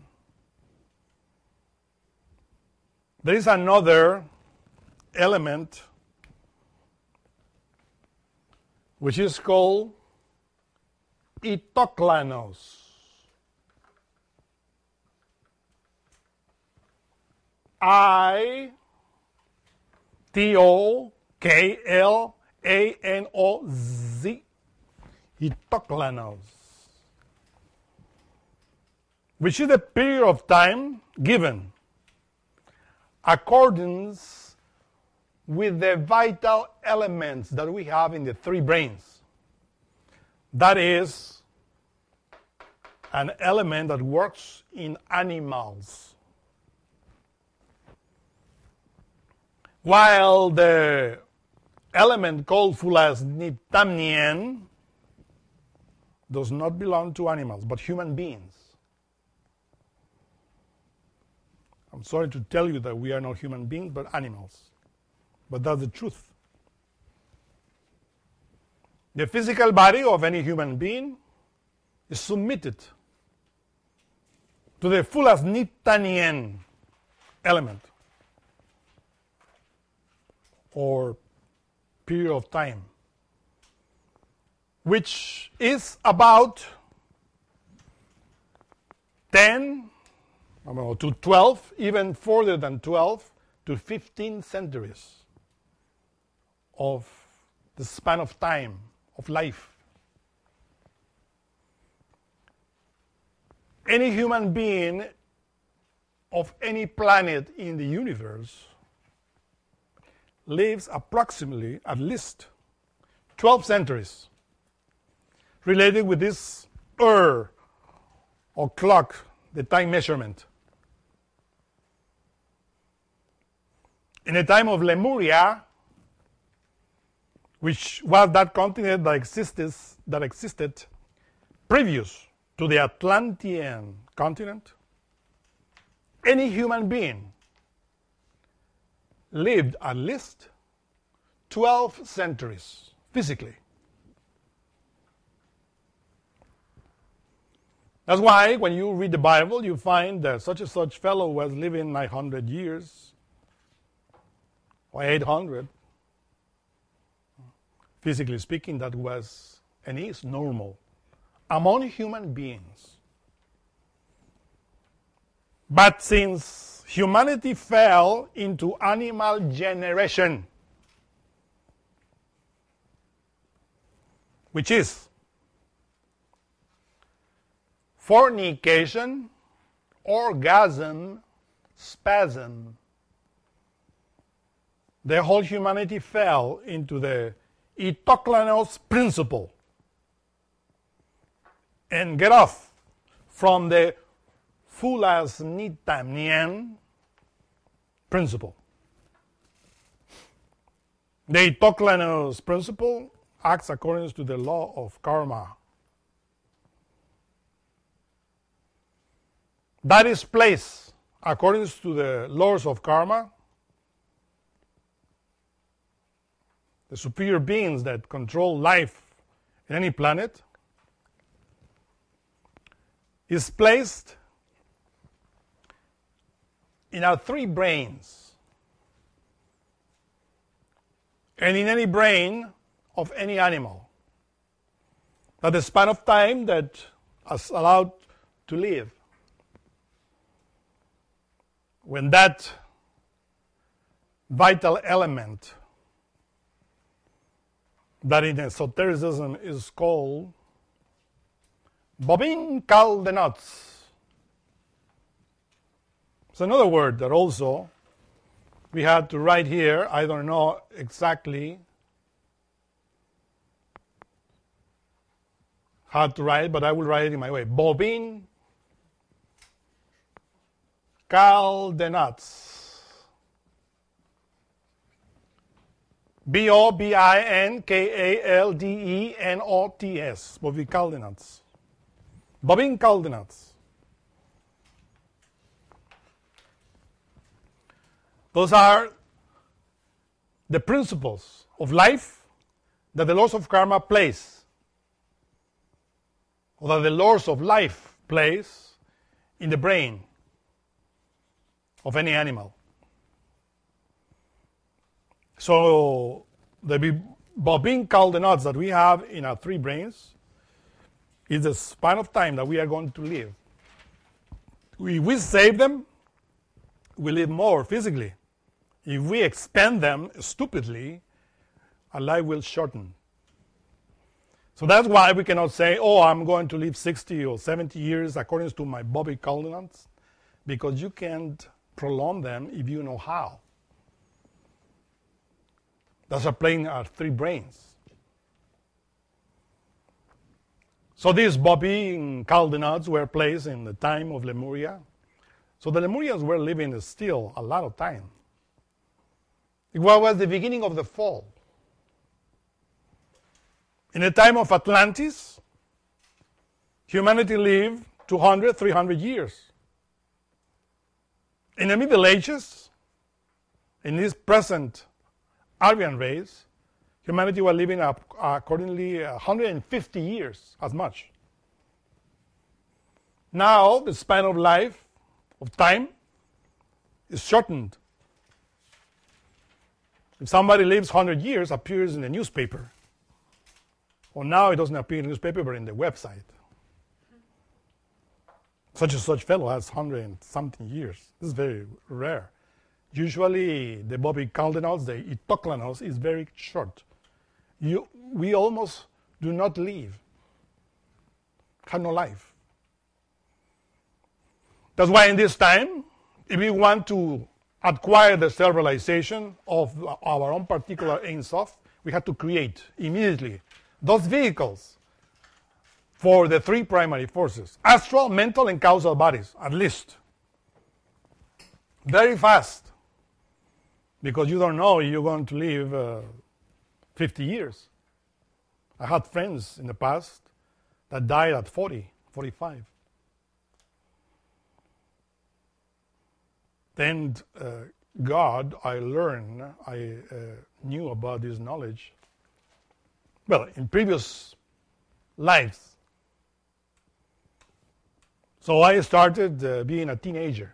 There is another element which is called itoklanos. I T O K L A N O Z. Itoklanos. Which is the period of time given accordance with the vital elements that we have in the three brains. That is an element that works in animals. While the element called Fulasniptamnien does not belong to animals, but human beings. I'm sorry to tell you that we are not human beings, but animals. But that's the truth. The physical body of any human being is submitted to the Fulasniptamnien element or period of time, which is about ten I don't know, to twelve, even further than twelve, to fifteen centuries of the span of time, of life. Any human being of any planet in the universe lives approximately at least twelve centuries related with this Ur or clock, the time measurement. In the time of Lemuria, which was that continent that existed, that existed previous to the Atlantean continent, any human being lived at least twelve centuries physically. That's why when you read the Bible, you find that such and such fellow was living nine hundred years or eight hundred. Physically speaking, that was and is normal among human beings. But since humanity fell into animal generation, which is fornication, orgasm, spasm, the whole humanity fell into the itoklanos principle and get off from the Fulasniptamnien principle. The itoklanos principle acts according to the law of karma. That is placed according to the laws of karma. The superior beings that control life in any planet is placed in our three brains and in any brain of any animal. That the span of time that is allowed to live. When that vital element that in esotericism is called Bobin Caldenots. It's another word that also we had to write here. I don't know exactly how to write, but I will write it in my way. Bobin Caldenots. B O B I N K A L D E N O T S, bobincaldinods. Bobincaldinods. Those are the principles of life that the laws of karma place, or that the laws of life place in the brain of any animal. So the bobincaldinods that we have in our three brains is the span of time that we are going to live. If we save them, we live more physically. If we expand them stupidly, our life will shorten. So that's why we cannot say, oh, I'm going to live sixty or seventy years according to my bobincaldinods, because you can't prolong them if you know how. That's our playing our three brains. So these bobincaldinods were placed in the time of Lemuria. So the Lemurians were living still a lot of time. It was the beginning of the fall. In the time of Atlantis, humanity lived two hundred, three hundred years. In the Middle Ages, in this present Aryan race, humanity was living up accordingly one hundred fifty years as much. Now, the span of life, of time, is shortened. If somebody lives one hundred years, appears in the newspaper. Well, now it doesn't appear in the newspaper, but in the website. Such and such fellow has one hundred and something years. This is very rare. Usually, the bobincaldinods, the etoclanods, is very short. You, we almost do not live, have no life. That's why in this time, if we want to acquire the self-realization of our own particular Ein Sof, we have to create immediately those vehicles for the three primary forces, astral, mental, and causal bodies, at least. Very fast, because you don't know if you're going to live uh, fifty years. I had friends in the past that died at forty, forty-five. Then uh, God, I learned, I uh, knew about this knowledge. Well, in previous lives. So I started uh, being a teenager.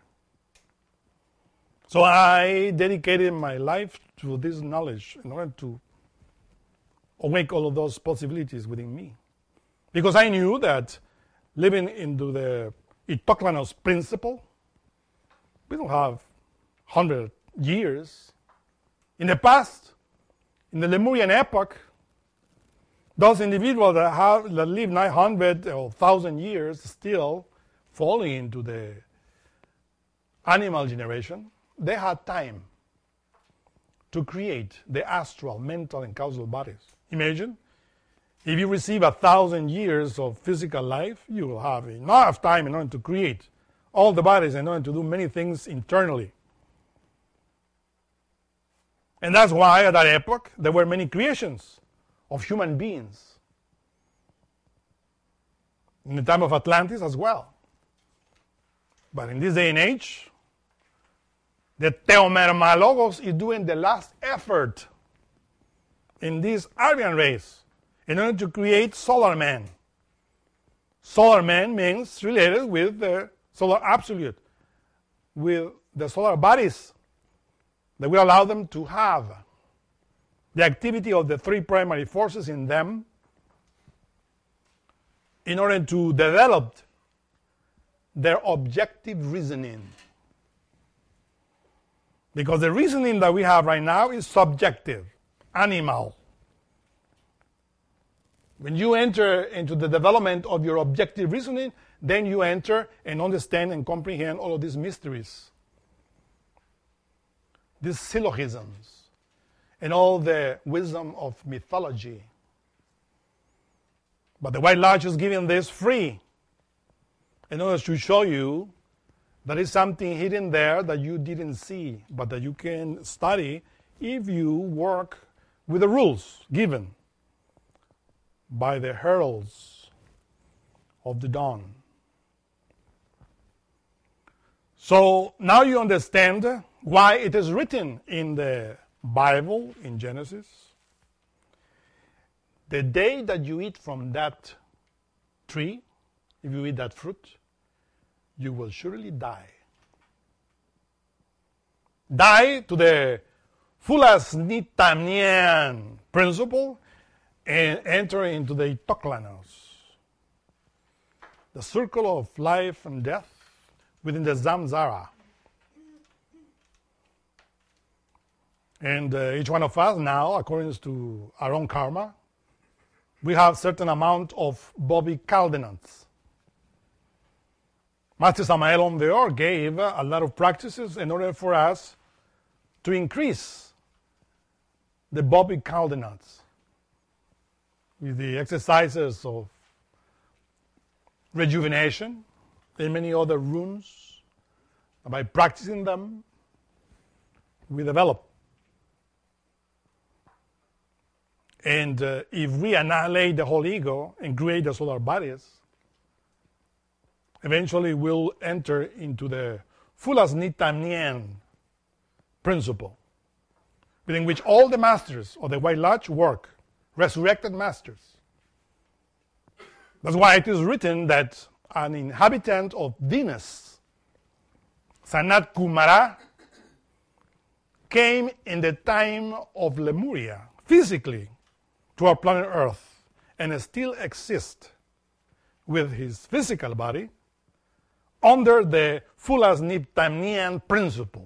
So I dedicated my life to this knowledge in order to awake all of those possibilities within me. Because I knew that living into the etoclanos principle, we don't have one hundred years. In the past, in the Lemurian epoch, those individuals that have that live nine hundred or one thousand years still falling into the animal generation, they had time to create the astral, mental, and causal bodies. Imagine, if you receive a thousand years of physical life, you will have enough time in order to create all the bodies in order to do many things internally. And that's why at that epoch, there were many creations of human beings. In the time of Atlantis as well. But in this day and age, the Theomermalogos is doing the last effort in this Aryan race in order to create solar man. Solar man means related with the solar absolute, with the solar bodies that will allow them to have the activity of the three primary forces in them in order to develop their objective reasoning. Because the reasoning that we have right now is subjective, animal. When you enter into the development of your objective reasoning, then you enter and understand and comprehend all of these mysteries, these syllogisms, and all the wisdom of mythology. But the White Lodge is giving this free in order to show you there is something hidden there that you didn't see, but that you can study if you work with the rules given by the heralds of the dawn. So now you understand why it is written in the Bible, in Genesis, the day that you eat from that tree, if you eat that fruit, you will surely die. Die to the fulas nitamian principle and enter into the itoklanos, the circle of life and death within the samsara. And uh, each one of us now, according to our own karma, we have certain amount of Bobby Caldenants. Master Samael Onveor gave a lot of practices in order for us to increase the Bobby Caldenants with the exercises of rejuvenation and many other runes. By practicing them, we develop. And uh, if we annihilate the whole ego and create the solar bodies, eventually we'll enter into the fulas nitamnien principle, within which all the masters of the White Lodge work, resurrected masters. That's why it is written that an inhabitant of Venus, Sanat Kumara, came in the time of Lemuria, physically, to our planet Earth, and still exists with his physical body under the fulas niptamnian principle.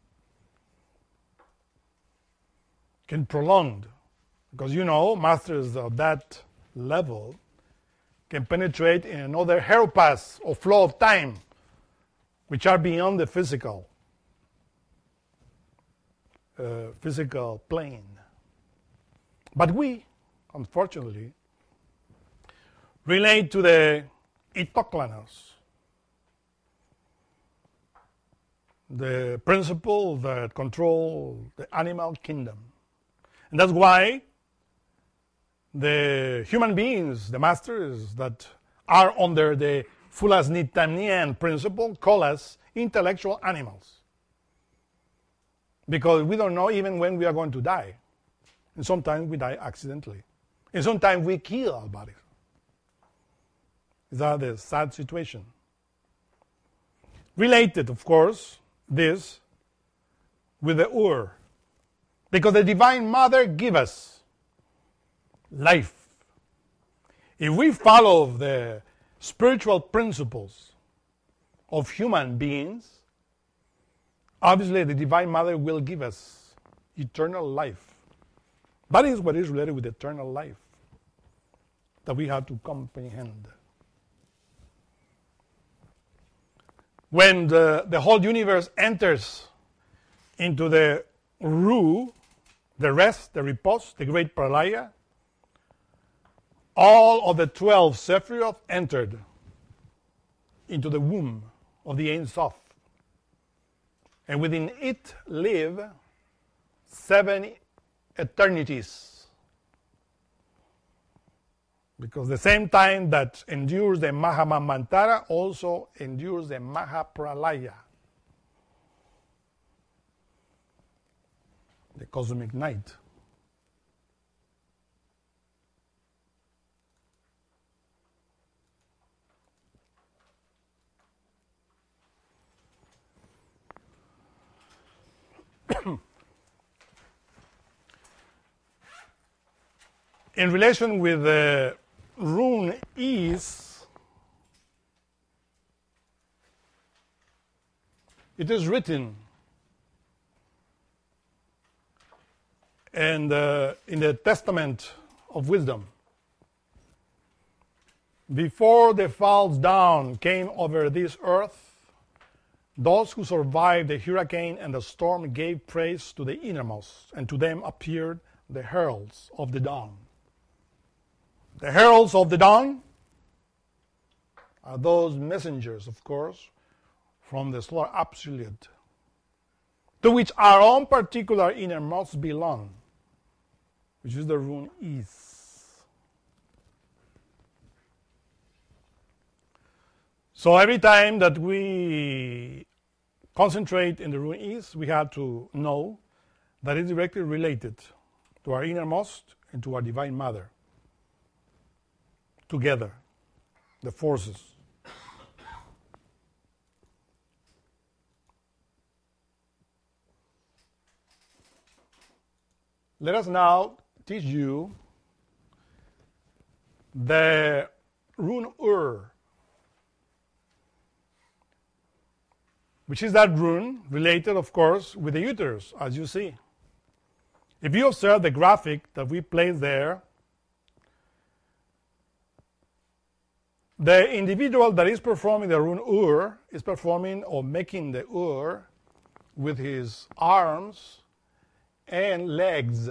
Can prolong, because you know, masters of that level can penetrate in another paths or flow of time, which are beyond the physical, uh, physical plane. But we, unfortunately, relate to the itoklanos, the principle that control the animal kingdom. And that's why the human beings, the masters that are under the fulas nitamian principle, call us intellectual animals. Because we don't know even when we are going to die. And sometimes we die accidentally. And sometimes we kill our bodies. Is that the sad situation? Related, of course, this with the Ur. Because the Divine Mother gives us life. If we follow the spiritual principles of human beings, obviously the Divine Mother will give us eternal life. That is what is related with eternal life that we have to comprehend. When the, the whole universe enters into the Ru, the rest, the repose, the great pralaya, all of the twelve Sephiroth entered into the womb of the Ein Sof. And within it live seven eternities. Because the same time that endures the Mahamamantara also endures the Mahapralaya, the cosmic night. In relation with the rune is, it is written and uh, in the Testament of Wisdom, before the falls down came over this earth, those who survived the hurricane and the storm gave praise to the innermost, and to them appeared the heralds of the dawn. The heralds of the dawn are those messengers, of course, from the solar absolute, to which our own particular innermost belong. which is the rune is. So every time that we concentrate in the rune is, we have to know that it's directly related to our innermost and to our Divine Mother. Together, the forces. Let us now teach you the rune Ur, which is that rune related, of course, with the uterus, as you see. If you observe the graphic that we placed there, the individual that is performing the rune Ur is performing or making the Ur with his arms and legs.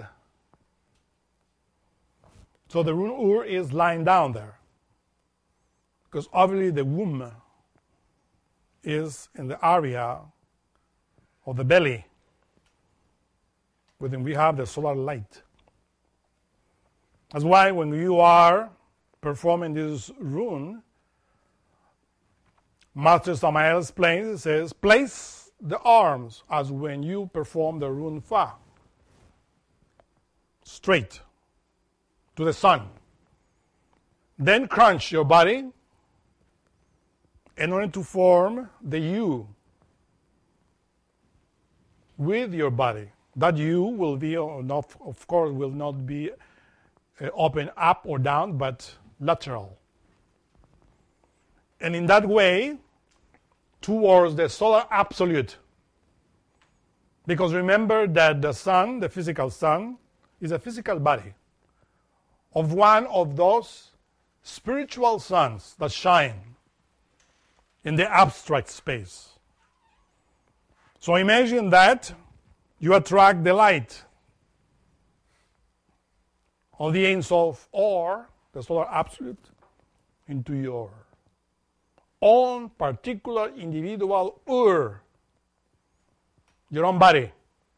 So the rune Ur is lying down there, because obviously the womb is in the area of the belly, within we have the solar light. That's why when you are performing this rune, Master Samael explains, it says, place the arms as when you perform the rune Fa, straight to the sun. Then crunch your body in order to form the U with your body. That U will be, not, of course, will not be uh, open up or down, but lateral. And in that way, towards the solar absolute. Because remember that the sun, the physical sun, is a physical body of one of those spiritual suns that shine in the abstract space. So imagine that you attract the light of the Ein Sof or the solar absolute into your own particular individual Ur, your own body,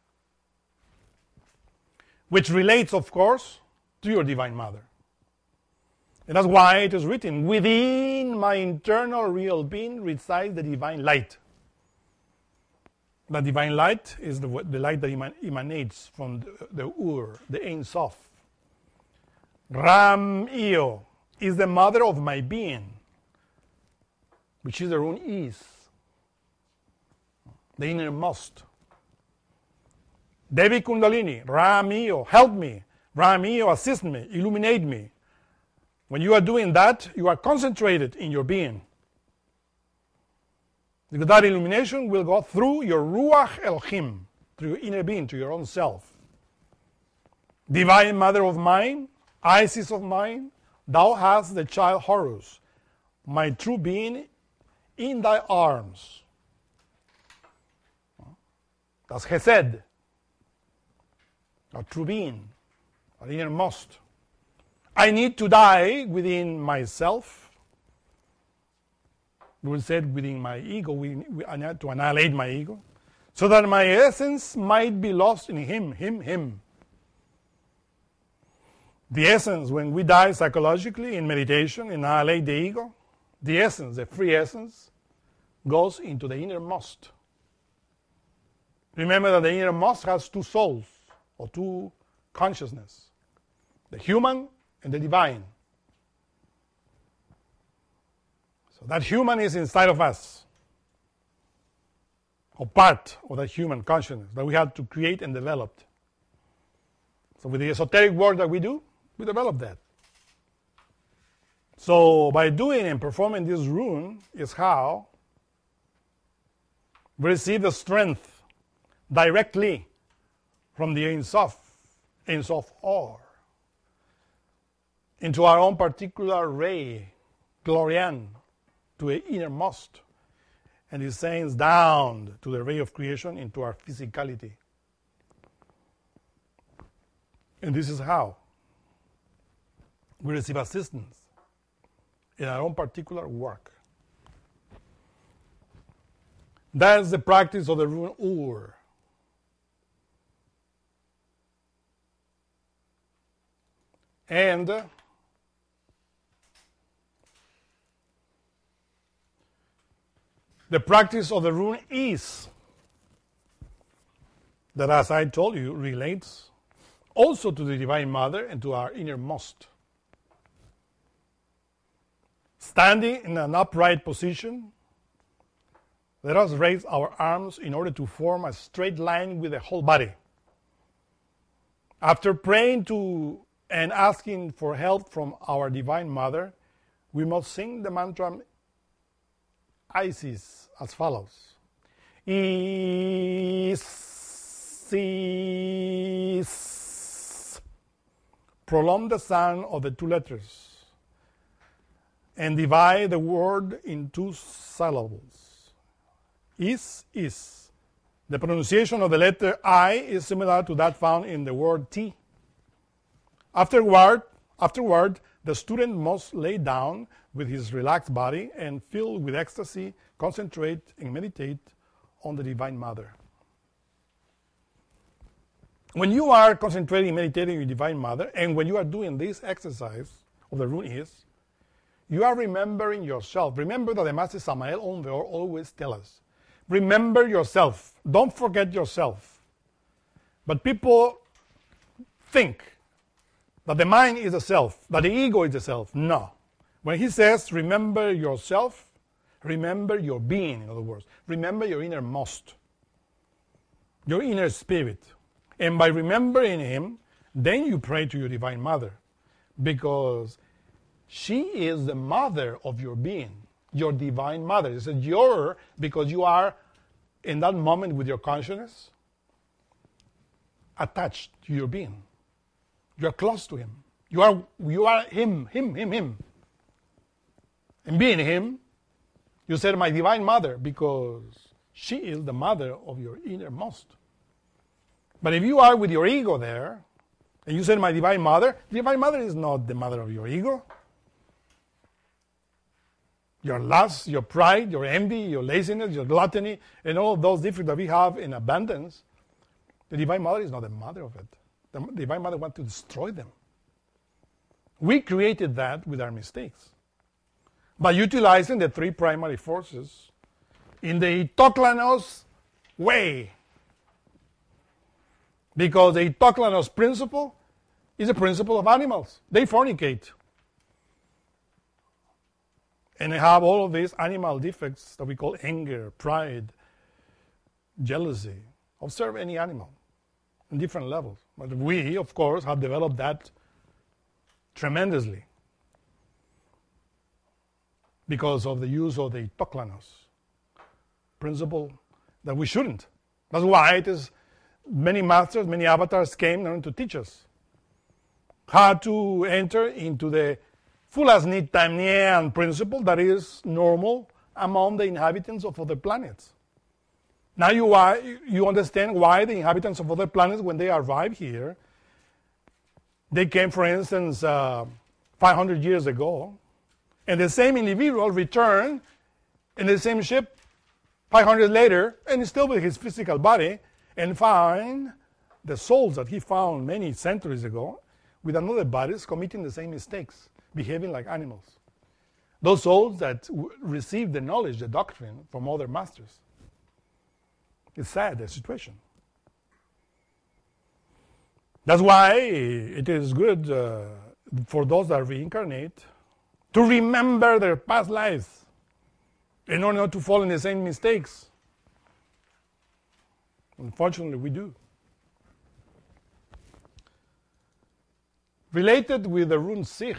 which relates, of course, to your Divine Mother. And that's why it is written, within my internal real being resides the divine light. The divine light is the, the light that eman- emanates from the, the Ur, the Ein Sof. Ram Io is the mother of my being, which is the rune is, the innermost. Devi Kundalini, Ram Io, help me. Ram Io, assist me, illuminate me. When you are doing that, you are concentrated in your being. Because that illumination will go through your Ruach Elohim, through your inner being, to your own self. Divine Mother of mine, Isis of mine, thou hast the child Horus, my true being, in thy arms. That's Chesed, our true being, our innermost. I need to die within myself. We will say within my ego, we, we, to annihilate my ego, so that my essence might be lost in him, him, him. The essence, when we die psychologically in meditation, annihilate the ego, the essence, the free essence, goes into the innermost. Remember that the innermost has two souls, or two consciousness, the human and the divine. So that human is inside of us, or part of that human consciousness that we have to create and develop. So with the esoteric work that we do, we develop that. So by doing and performing this rune is how we receive the strength directly from the Ein Sof, Ein Sof Or, into our own particular ray, Glorian, to the innermost, and it sends down to the ray of creation into our physicality. And this is how we receive assistance in our own particular work. That is the practice of the rune Ur. And uh, the practice of the rune is that, as I told you, relates also to the Divine Mother and to our innermost. Standing in an upright position, let us raise our arms in order to form a straight line with the whole body. After praying to and asking for help from our Divine Mother, we must sing the mantra Isis as follows. Isis. Prolong the sound of the two letters and divide the word in two syllables. Is, is. The pronunciation of the letter I is similar to that found in the word T. Afterward, afterward, the student must lay down with his relaxed body and, filled with ecstasy, concentrate and meditate on the Divine Mother. When you are concentrating, meditating on your Divine Mother, and when you are doing this exercise of the rune is, you are remembering yourself. Remember that the Master Samael Aun Weor always tells us, remember yourself. Don't forget yourself. But people think that the mind is the self, that the ego is the self. No. When he says, remember yourself, remember your being, in other words. Remember your innermost, your inner spirit. And by remembering him, then you pray to your Divine Mother, because she is the mother of your being, your Divine Mother. It's a your, because you are, in that moment with your consciousness, attached to your being. You are close to him. You are, you are him, him, him, him. And being him, you said, my Divine Mother, because she is the mother of your innermost. But if you are with your ego there, and you said, my Divine Mother, Divine Mother is not the mother of your ego. Your lust, your pride, your envy, your laziness, your gluttony, and all those defects that we have in abundance, the Divine Mother is not the mother of it. The Divine Mother wants to destroy them. We created that with our mistakes. By utilizing the three primary forces in the Itoklanos way. Because the Itoklanos principle is a principle of animals. They fornicate. And they have all of these animal defects that we call anger, pride, jealousy. Observe any animal in different levels. But we, of course, have developed that tremendously because of the use of the Itoklanos principle that we shouldn't. That's why it is many masters, many avatars came in order to teach us how to enter into the Fulasnitanian principle that is normal among the inhabitants of other planets. Now you, are, you understand why the inhabitants of other planets, when they arrive here, they came, for instance, uh, five hundred years ago, and the same individual returned in the same ship five hundred later, and still with his physical body, and find the souls that he found many centuries ago with another bodies committing the same mistakes, behaving like animals. Those souls that w- received the knowledge, the doctrine from other masters. It's sad, the situation. That's why it is good uh, for those that reincarnate to remember their past lives in order not to fall in the same mistakes. Unfortunately, we do. Related with the rune Sich,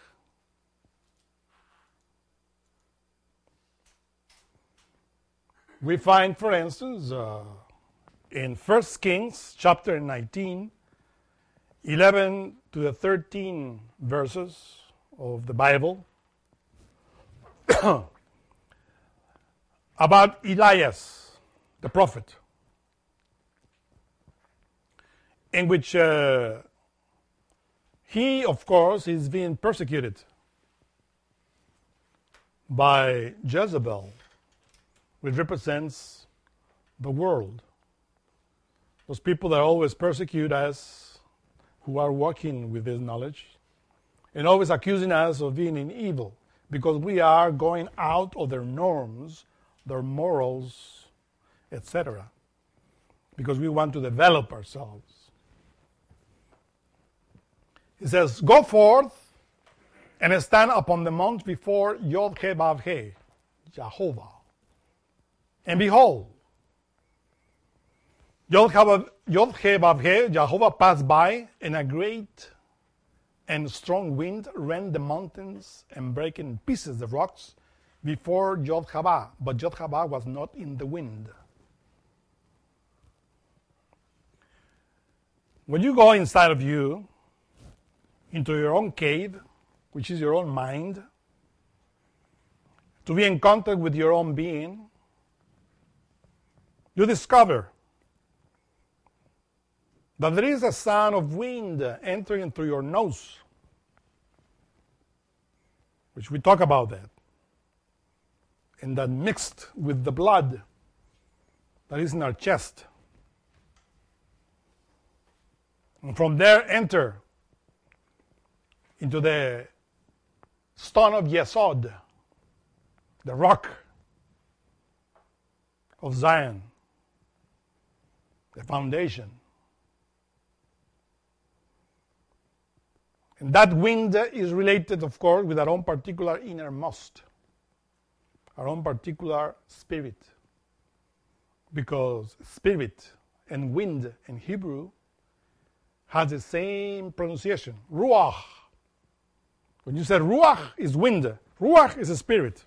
we find, for instance, uh, in First Kings chapter nineteen, eleven to the thirteen verses of the Bible, about Elias, the prophet, in which uh, he, of course, is being persecuted by Jezebel, which represents the world. Those people that always persecute us, who are walking with this knowledge, and always accusing us of being in evil because we are going out of their norms, their morals, et cetera, because we want to develop ourselves. He says, go forth and stand upon the mount before Yod-Heh-Vav-Heh, Jehovah. And behold, Yod-Heh-Vav-Heh, Jehovah passed by, and a great and strong wind rent the mountains and break in pieces the rocks before Yod-Heh-Vav. But Yod-Heh-Vav was not in the wind. When you go inside of you, into your own cave, which is your own mind, to be in contact with your own being, you discover that there is a sound of wind entering through your nose, which we talk about that, and that mixed with the blood that is in our chest. And from there enter into the stone of Yesod, the rock of Zion, the foundation. And that wind is related, of course, with our own particular innermost, our own particular spirit. Because spirit and wind in Hebrew has the same pronunciation, ruach. When you say ruach is wind, ruach is a spirit.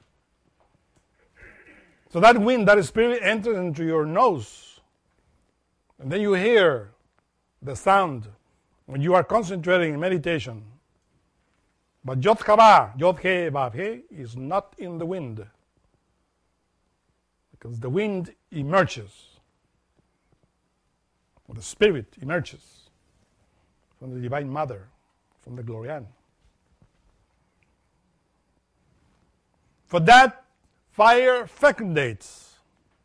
So that wind, that spirit enters into your nose, and then you hear the sound when you are concentrating in meditation. But Yod-Heh-Vav, Yod-Heh-Vav-Heh is not in the wind, because the wind emerges, or the spirit emerges from the Divine Mother, from the Glorian. For that fire fecundates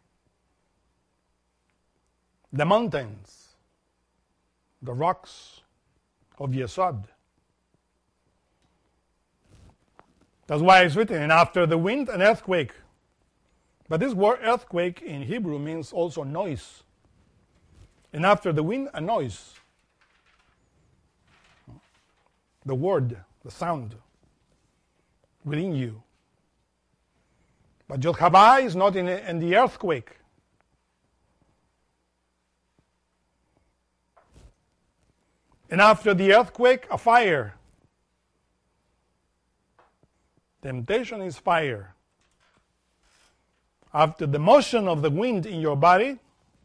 the mountains, the rocks of Yesod. That's why it's written, and after the wind, an earthquake. But this word earthquake in Hebrew means also noise. And after the wind, a noise. The word, the sound within you. But Yod-Heh-Vav is not in, in the earthquake. And after the earthquake, a fire. Temptation is fire. After the motion of the wind in your body,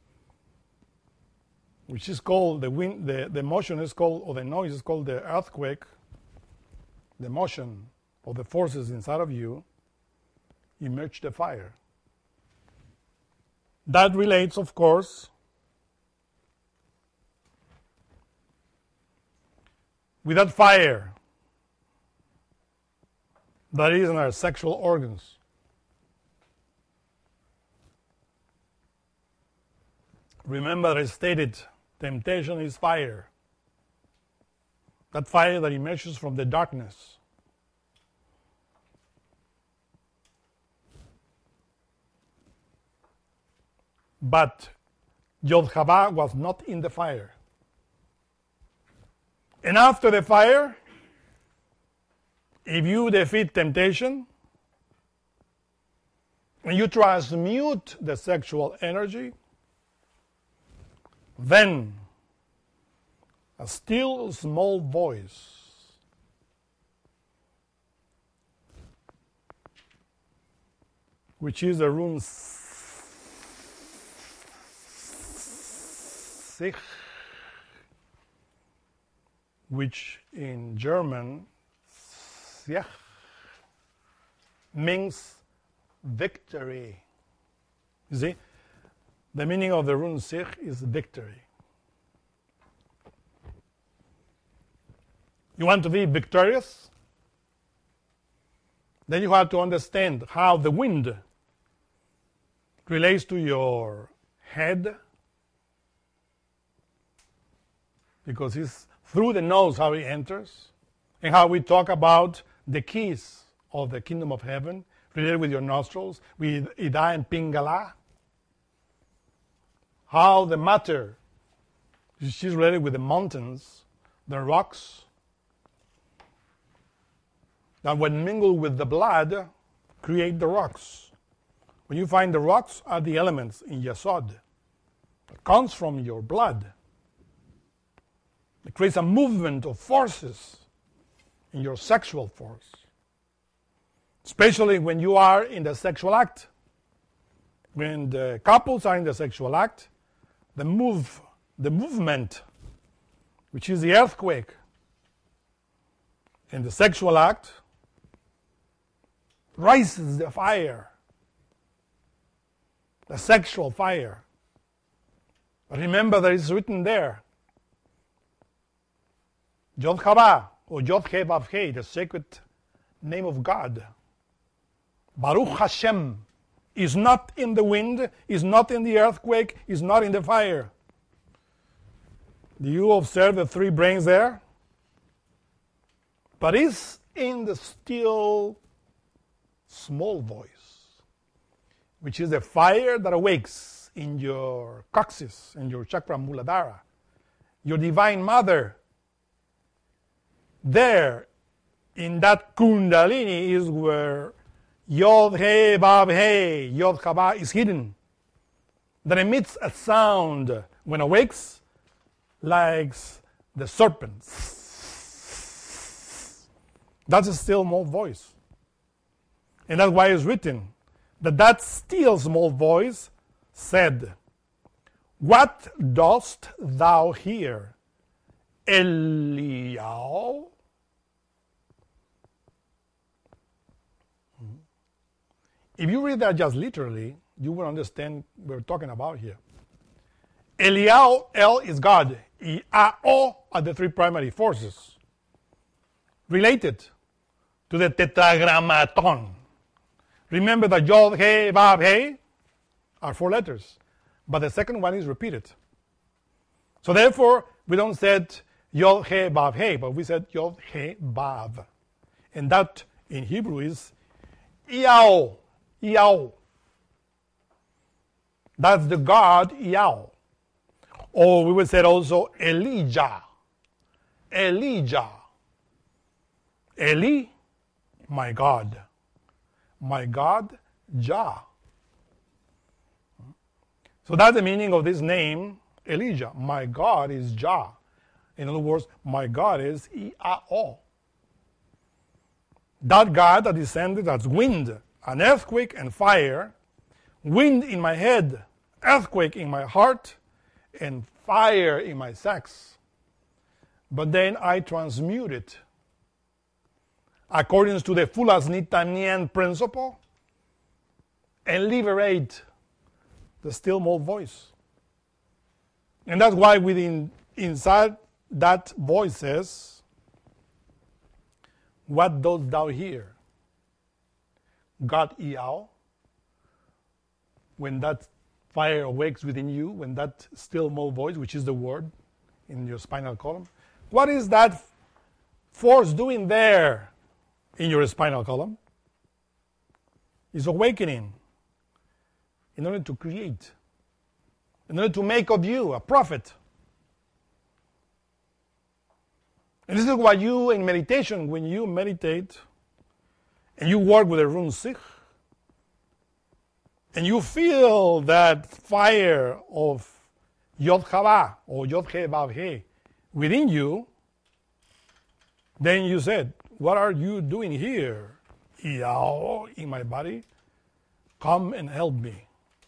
which is called, the wind, the, the motion is called, or the noise is called the earthquake, the motion of the forces inside of you, emerge the fire. That relates, of course, with that fire that is in our sexual organs. Remember, I stated, temptation is fire. That fire that emerges from the darkness. But Yod-Heh-Vav was not in the fire. And after the fire, if you defeat temptation, and you transmute the sexual energy, then a still small voice which is the rune Sich, which in German Sich means victory. You see, the meaning of the rune Sich is victory. You want to be victorious? Then you have to understand how the wind relates to your head, because it's through the nose how it enters, and how we talk about the keys of the kingdom of heaven related with your nostrils, with Ida and Pingala. How the matter, she's related with the mountains, the rocks, that when mingled with the blood, create the rocks. When you find the rocks are the elements in Yesod that comes from your blood. It creates a movement of forces in your sexual force, especially when you are in the sexual act. When the couples are in the sexual act, the move, the movement, which is the earthquake in the sexual act, rises the fire, the sexual fire. But remember that it's written there, Yod Hava, or Yod He Vav He, the sacred name of God. Baruch Hashem is not in the wind, is not in the earthquake, is not in the fire. Do you observe the three brains there? But is in the still small voice, which is the fire that awakes in your coccyx, in your chakra Muladhara, your divine mother. There, in that Kundalini, is where Yod He Vav He, Yod Hava, is hidden, that emits a sound when awakes, like the serpent. That's a still small voice. And that's why it's written that that still small voice said, "What dost thou hear, Eliyahu?" If you read that just literally, you will understand what we're talking about here. Eliyahu, El is God. I-A-O are the three primary forces related to the tetragrammaton. Remember that Yod, He, Vav, He are four letters, but the second one is repeated. So therefore, we don't say Yod, He, Vav, He, but we said Yod, He, Vav. And that in Hebrew is Yao, Yao. That's the God Yao. Or we would say also Elijah, Elijah. Eli, my God. My God, Jah. So that's the meaning of this name, Elijah. My God is Jah. In other words, my God is I-A-O. That God that descended as wind, an earthquake and fire, wind in my head, earthquake in my heart, and fire in my sex. But then I transmute it according to the Fulas Nitanian principle and liberate the still small voice. And that's why within inside that voice says, "What dost thou hear?" God Iao, when that fire awakes within you, when that still small voice, which is the word in your spinal column, what is that force doing there in your spinal column? It's awakening in order to create, in order to make of you a prophet. And this is why you, in meditation, when you meditate and you work with the rune Sikh, and you feel that fire of Yod Hava or Yod He Vav He within you, then you said, "What are you doing here, Iao, in my body? Come and help me."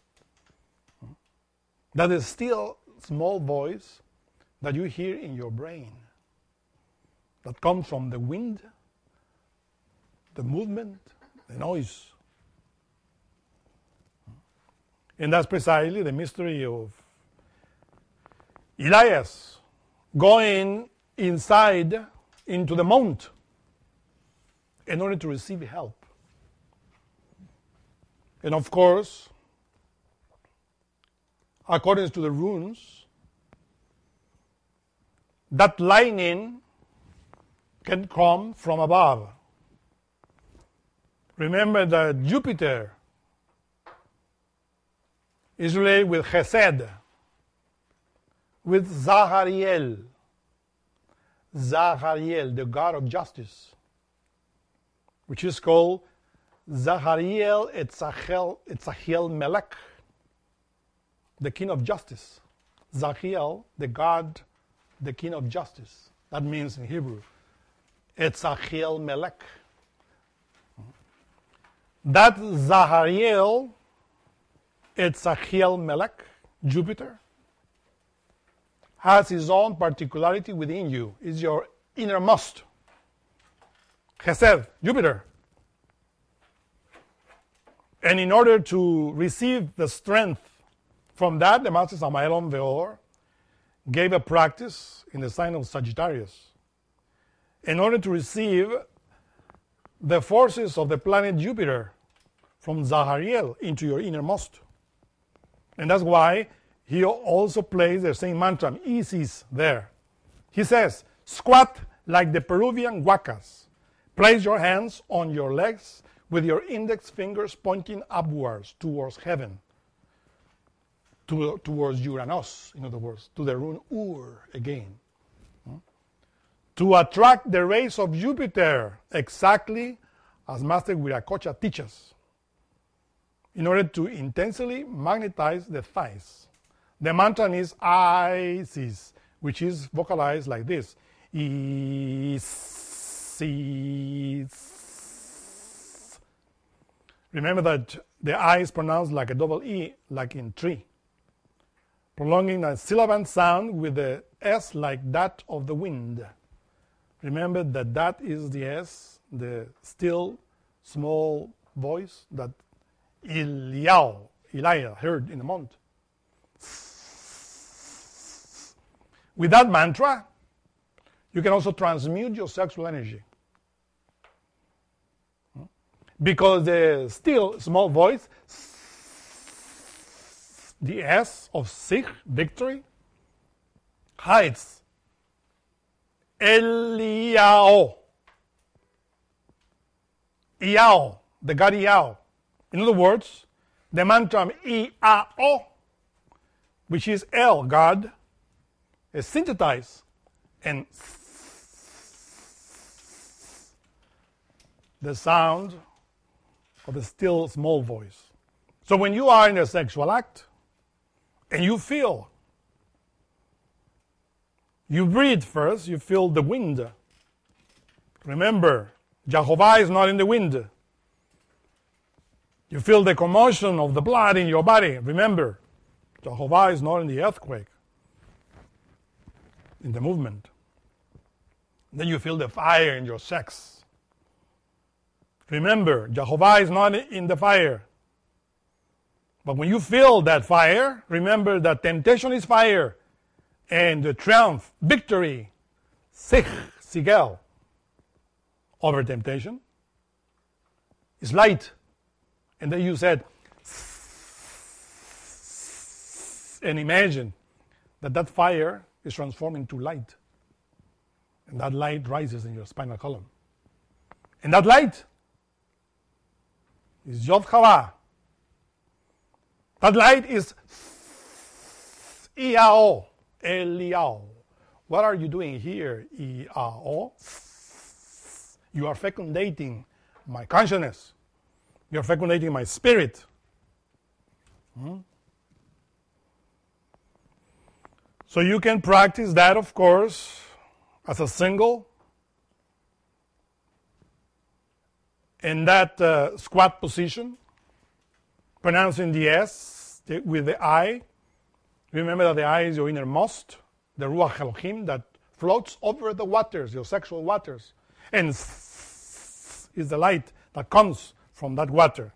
That is still small voice that you hear in your brain, that comes from the wind, the movement, the noise. And that's precisely the mystery of Elias going inside into the mount in order to receive help. And of course, according to the runes, that lightning can come from above. Remember that Jupiter is related with Chesed, with Zahariel. Zahariel, the god of justice, which is called Zahariel Etzachiel, Etzachiel Melech, the king of justice. Zachiel, the god, the king of justice. That means in Hebrew, Etzachiel Melech. That Zahariel, Etzachiel Melech, Jupiter, has his own particularity within you. Is your innermost. Chesed, Jupiter. And in order to receive the strength from that, the Master Samael Aun Ve'or gave a practice in the sign of Sagittarius. In order to receive the forces of the planet Jupiter from Zahariel into your innermost. And that's why he also plays the same mantra, Isis, there. He says, squat like the Peruvian huacas. Place your hands on your legs with your index fingers pointing upwards towards heaven, to, towards Uranus, in other words, to the rune Ur again. Hmm? To attract the rays of Jupiter, exactly as Master Viracocha teaches, in order to intensely magnetize the thighs. The mantra is Isis, which is vocalized like this. Isis. Remember that the I is pronounced like a double E, like in tree, prolonging a syllabant sound with the S like that of the wind. Remember that that is the S, the still, small voice that Eliyahu, Elijah heard in the mount. With that mantra, you can also transmute your sexual energy. Because the still small voice, the S of Sikh, victory, hides Eliyahu, Iao, the god Iao. In other words, the mantra Iao, which is El, God, is synthesized and the sound of the still small voice. So when you are in a sexual act and you feel, you breathe first, you feel the wind. Remember, Jehovah is not in the wind. You feel the commotion of the blood in your body. Remember, Jehovah is not in the earthquake, in the movement. Then you feel the fire in your sex. Remember, Jehovah is not in the fire. But when you feel that fire, remember that temptation is fire. And the triumph, victory, sich, sigel, over temptation is light. And then you said, and imagine that that fire is transformed into light. And that light rises in your spinal column. And that light is Yod Hava. That light is Iao, Eliao. What are you doing here, Iao? You are fecundating my consciousness. You are fecundating my spirit. Hmm? So you can practice that, of course, as a single, in that uh, squat position, pronouncing the S with the I. Remember that the I is your innermost, the Ruach Elohim that floats over the waters, your sexual waters. And is the light that comes from that water.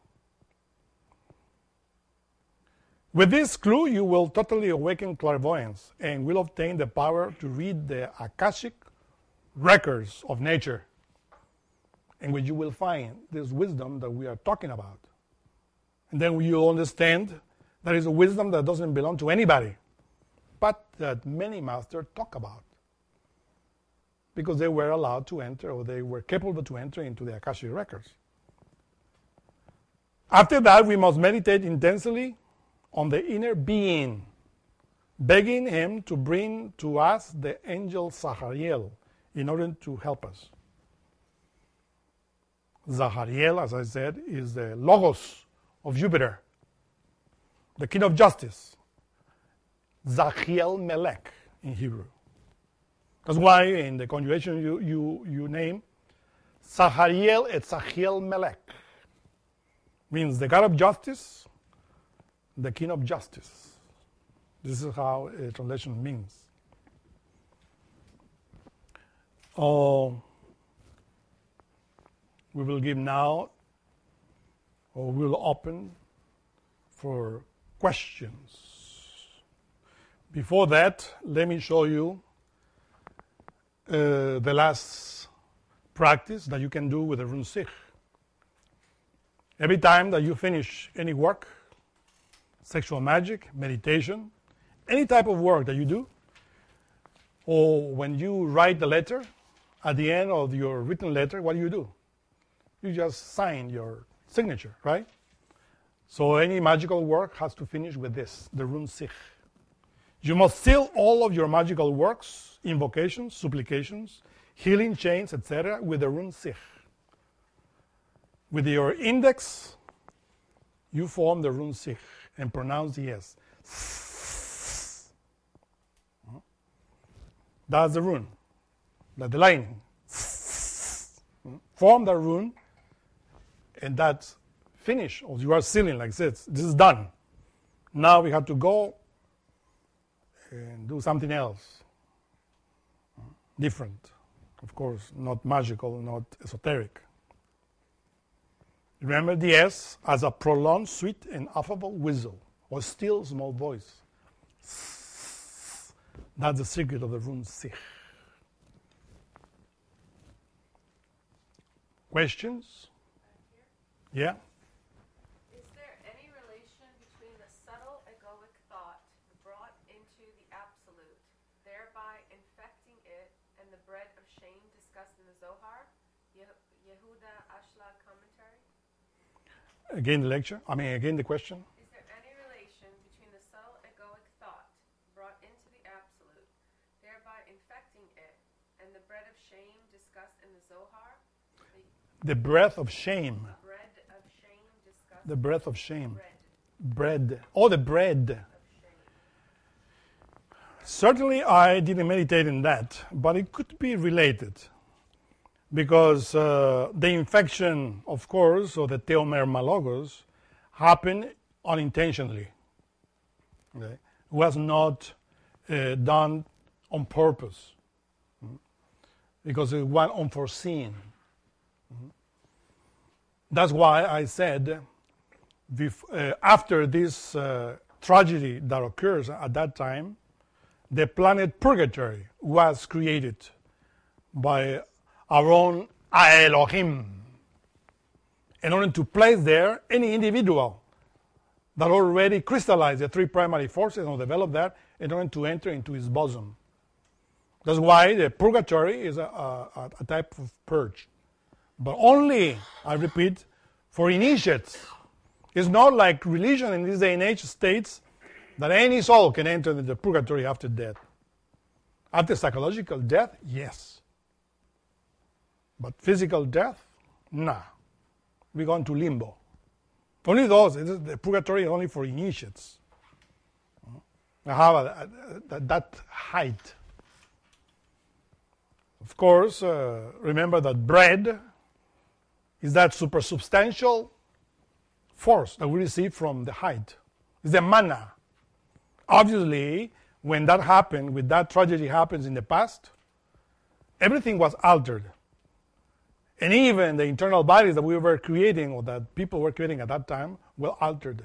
With this clue, you will totally awaken clairvoyance and will obtain the power to read the Akashic records of nature, in which you will find this wisdom that we are talking about. And then you'll understand that is a wisdom that doesn't belong to anybody, but that many masters talk about. because they were allowed to enter, or they were capable to enter into the Akashic records. After that, we must meditate intensely on the inner being, begging him to bring to us the angel Zahariel in order to help us. Zahariel, as I said, is the logos of Jupiter, the king of justice. Zachiel Melech in Hebrew. That's why in the conjugation you, you, you name Zahariel et Zachiel Melech. Means the God of justice, the king of justice. This is how a translation means. Oh, we will give now, or we will open for questions. Before that, let me show you uh, the last practice that you can do with the rune Sich. Every time that you finish any work, sexual magic, meditation, any type of work that you do, or when you write the letter, at the end of your written letter, what do you do? You just sign your signature, right? So any magical work has to finish with this, the rune Sich. You must seal all of your magical works, invocations, supplications, healing chains, et cetera, with the rune Sich. With your index, you form the rune Sich and pronounce the S. That's the rune, like the lightning. Form the rune, and that's finished. Or you are sealing like this. This is done. Now we have to go and do something else, different. Of course, not magical, not esoteric. Remember the S as a prolonged, sweet, and affable whistle, or still small voice. That's the secret of the rune Sich. Questions? Yeah? Is there any relation between the subtle egoic thought brought into the absolute, thereby infecting it, and the bread of shame discussed in the Zohar? Yehuda Ashlag commentary? Again the lecture? I mean, again the question? Is there any relation between the subtle egoic thought brought into the absolute, thereby infecting it, and the bread of shame discussed in the Zohar? The breath of shame. Bread of shame discussed. The breath of shame. Bread. Bread. Oh, the bread. Certainly I didn't meditate in that, but it could be related. Because uh, the infection, of course, of the Theomer Malogos happened unintentionally. Okay? It was not uh, done on purpose. Mm-hmm. Because it was unforeseen. Mm-hmm. That's why I said, bef- uh, after this uh, tragedy that occurs at that time, the planet Purgatory was created by our own Elohim, in order to place there any individual that already crystallized the three primary forces and developed that in order to enter into his bosom. That's why the purgatory is a, a, a type of purge. But only, I repeat, for initiates. It's not like religion in this day and age states that any soul can enter into the purgatory after death. After psychological death, yes. But physical death, nah. We go into limbo. Only those, the purgatory is only for initiates. I have a, a, a, that height. Of course, uh, remember that bread is that supersubstantial force that we receive from the height. It's the manna. Obviously, when that happened, when that tragedy happens in the past, everything was altered. And even the internal bodies that we were creating, or that people were creating at that time, were altered.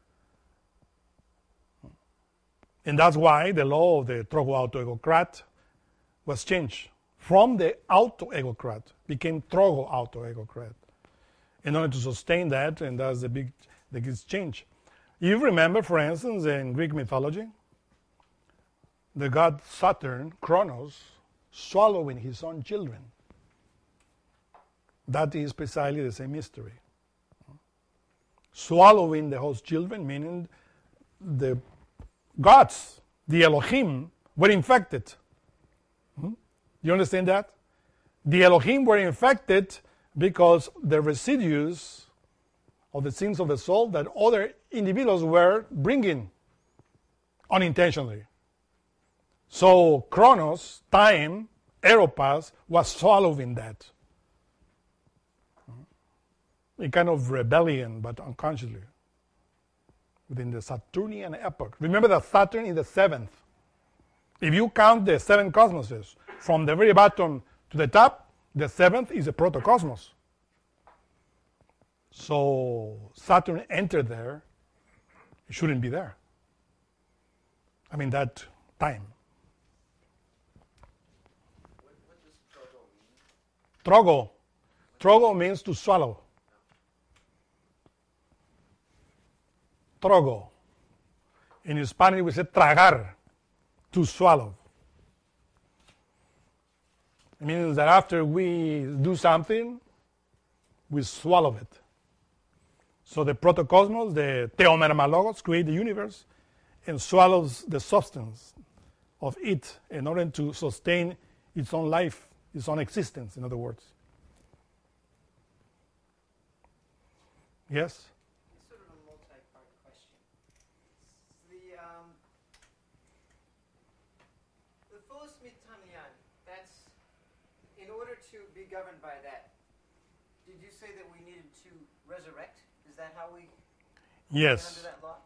And that's why the law of the trogo-auto-egocrat was changed. From the auto-egocrat became trogo-auto-egocrat. In order to sustain that, and that's the big, the big change. You remember, for instance, in Greek mythology, the god Saturn, Kronos, swallowing his own children. That is precisely the same mystery. Swallowing the host children, meaning the gods, the Elohim, were infected. Hmm? You understand that? The Elohim were infected because the residues of the sins of the soul that other individuals were bringing unintentionally. So Chronos, time, Eropas, was swallowing that. A kind of rebellion, but unconsciously, within the Saturnian epoch. Remember that Saturn is the seventh. If you count the seven cosmoses from the very bottom to the top, the seventh is a protocosmos. So Saturn entered there. It shouldn't be there. I mean, that time. What, what does trogo mean? Trogo. Trogo means to swallow. Trogo. In Spanish, we say tragar, to swallow. It means that after we do something, we swallow it. So the protocosmos, the theomermalogos, create the universe and swallows the substance of it in order to sustain its own life, its own existence, in other words. Yes? It's sort of a multi-part question. The um, the Philus Mitanyan, that's in order to be governed by that. Did you say that we needed to resurrect? Is that how we Yes. get under that law?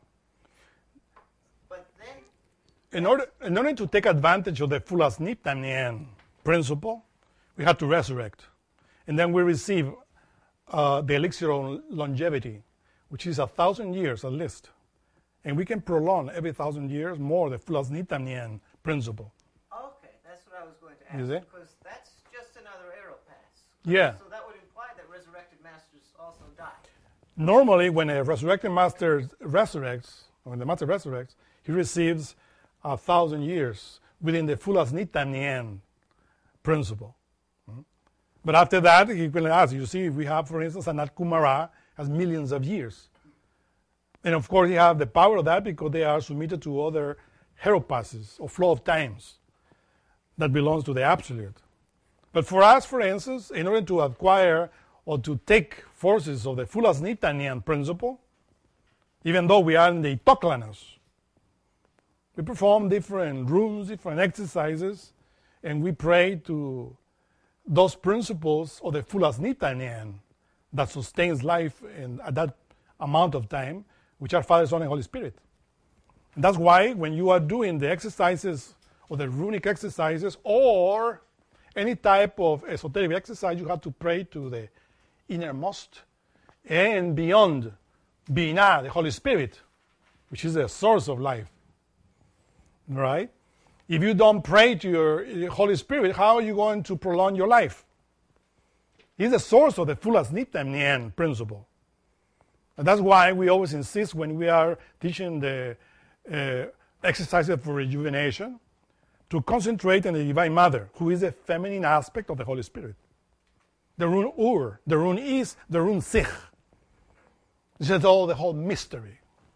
But then In order, in order to take advantage of the Philus Niptanian principle, we had to resurrect. And then we receive uh, the elixir of longevity, which is a thousand years at least. And we can prolong every thousand years more the Philus Niptanian principle. okay, that's what I was going to ask. You see? Because that's just another aeropass. Yeah. So that would imply that resurrected masters also die. Normally, when a resurrected master resurrects, when the master resurrects, he receives a thousand years within the Philus Niptanian principle. Mm. But after that, he will ask, you see, we have, for instance, Anat Kumara has millions of years. And of course, he have the power of that because they are submitted to other heropasses or flow of times that belongs to the Absolute. But for us, for instance, in order to acquire or to take forces of the Philus Niptanian principle, even though we are in the Itoklanos, we perform different rooms, different exercises, and we pray to those principles of the Philus Niptanian that sustains life in, at that amount of time, which are Father, Son, and Holy Spirit. And that's why when you are doing the exercises or the runic exercises or any type of esoteric exercise, you have to pray to the innermost and beyond Binah, the Holy Spirit, which is the source of life. Right? If you don't pray to your Holy Spirit, how are you going to prolong your life? He's the source of the Philus Niptanian principle. And that's why we always insist when we are teaching the uh, exercises for rejuvenation to concentrate on the Divine Mother, who is the feminine aspect of the Holy Spirit. The rune Ur, the rune Is, the rune Sich. This is all the whole mystery.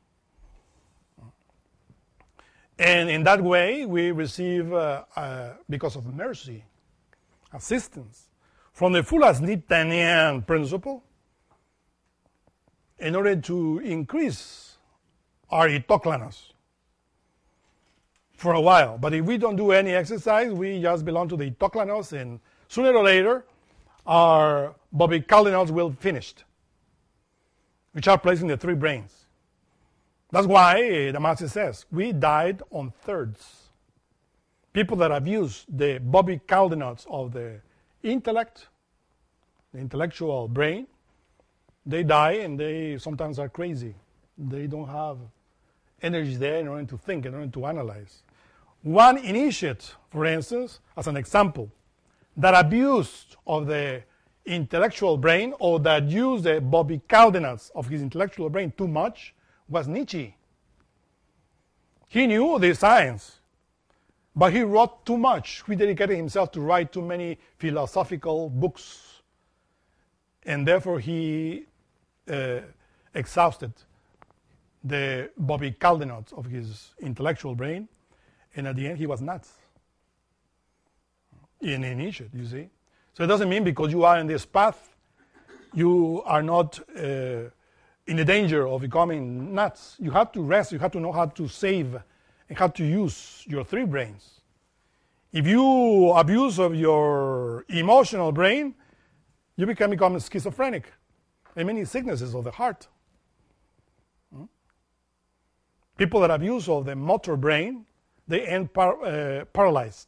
And in that way, we receive, uh, uh, because of mercy, assistance from the Philus Niptanian principle in order to increase our Itoklanos for a while. But if we don't do any exercise, we just belong to the Itoklanos, and sooner or later, our Bobby-Cardinals will be finished, which are placed in the three brains. That's why the Master says, we died on thirds. People that abuse the Bobby-Cardinals of the intellect, the intellectual brain, they die and they sometimes are crazy. They don't have energy there in order to think, in order to analyze. One initiate, for instance, as an example, that abused of the intellectual brain or that used the Bobby-Cardinals of his intellectual brain too much was Nietzsche. He knew the science, But he wrote too much. He dedicated himself to write too many philosophical books. And therefore he uh, exhausted the Bobby Caldenot of his intellectual brain. And at the end, he was nuts. In an issue, you see. So it doesn't mean because you are in this path, you are not uh, in the danger of becoming nuts. You have to rest. You have to know how to save and how to use your three brains. If you abuse of your emotional brain, you can become schizophrenic and many sicknesses of the heart. Hmm? People that abuse of the motor brain, they end par- uh, paralyzed.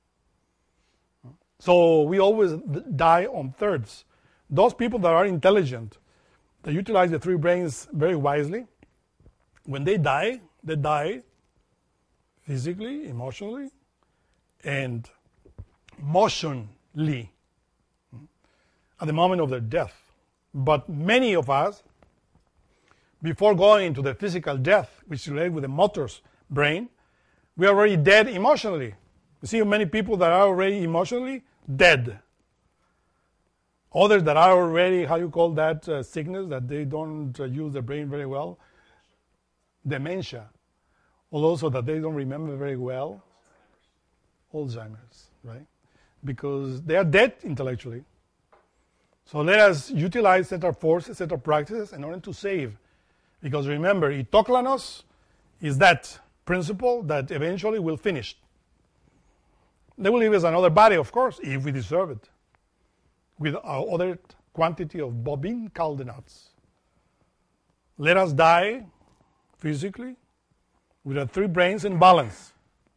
So we always die on thirds. Those people that are intelligent, that utilize the three brains very wisely, when they die, they die physically, emotionally, and motionally at the moment of their death. But many of us, before going into the physical death, which is related with the motor brain, we are already dead emotionally. You see many people that are already emotionally dead. Others that are already, how you call that uh, sickness, that they don't uh, use their brain very well? Dementia. Also that they don't remember very well. Alzheimer's, right? Because they are dead intellectually. So let us utilize set of forces, set of practices in order to save. Because remember, itoklanos is that principle that eventually will finish. They will leave us another body, of course, if we deserve it, with our other quantity of Bobin Caldenots. Let us die physically with our three brains in balance.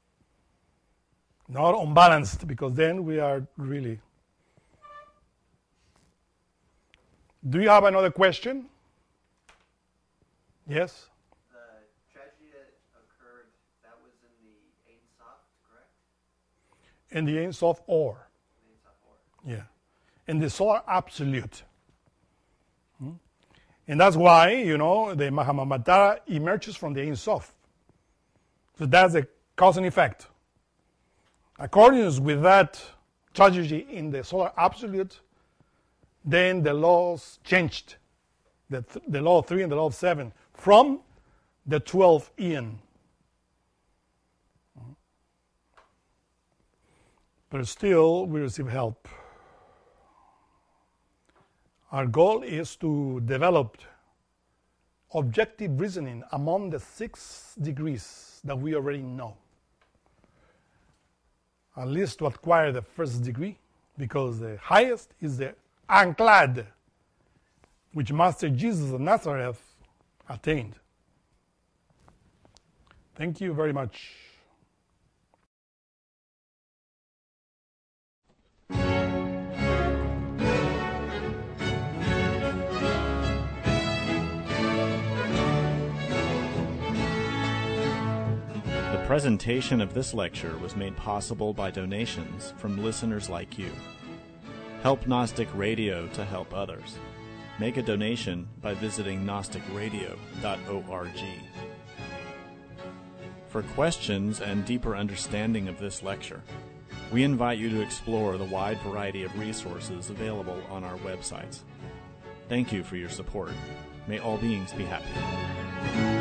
Not unbalanced, because then we are really... Do you have another question? Yes? The tragedy that occurred, that was in the Ein Sof, correct? In the Ein Sof Or. The Ein Sof Or. Yeah. In the Solar Absolute. Hmm? And that's why, you know, the Mahamamata emerges from the Ein Sof. So that's the cause and effect. According with that tragedy in the Solar Absolute, then the laws changed, the, th- the law of three and the law of seven, from the twelve Eon. But still, we receive help. Our goal is to develop objective reasoning among the six degrees that we already know. At least to acquire the first degree, because the highest is the Anclad, which Master Jesus of Nazareth attained. Thank you very much. The presentation of this lecture was made possible by donations from listeners like you. Help Gnostic Radio to help others. Make a donation by visiting gnostic radio dot org. For questions and deeper understanding of this lecture, we invite you to explore the wide variety of resources available on our websites. Thank you for your support. May all beings be happy.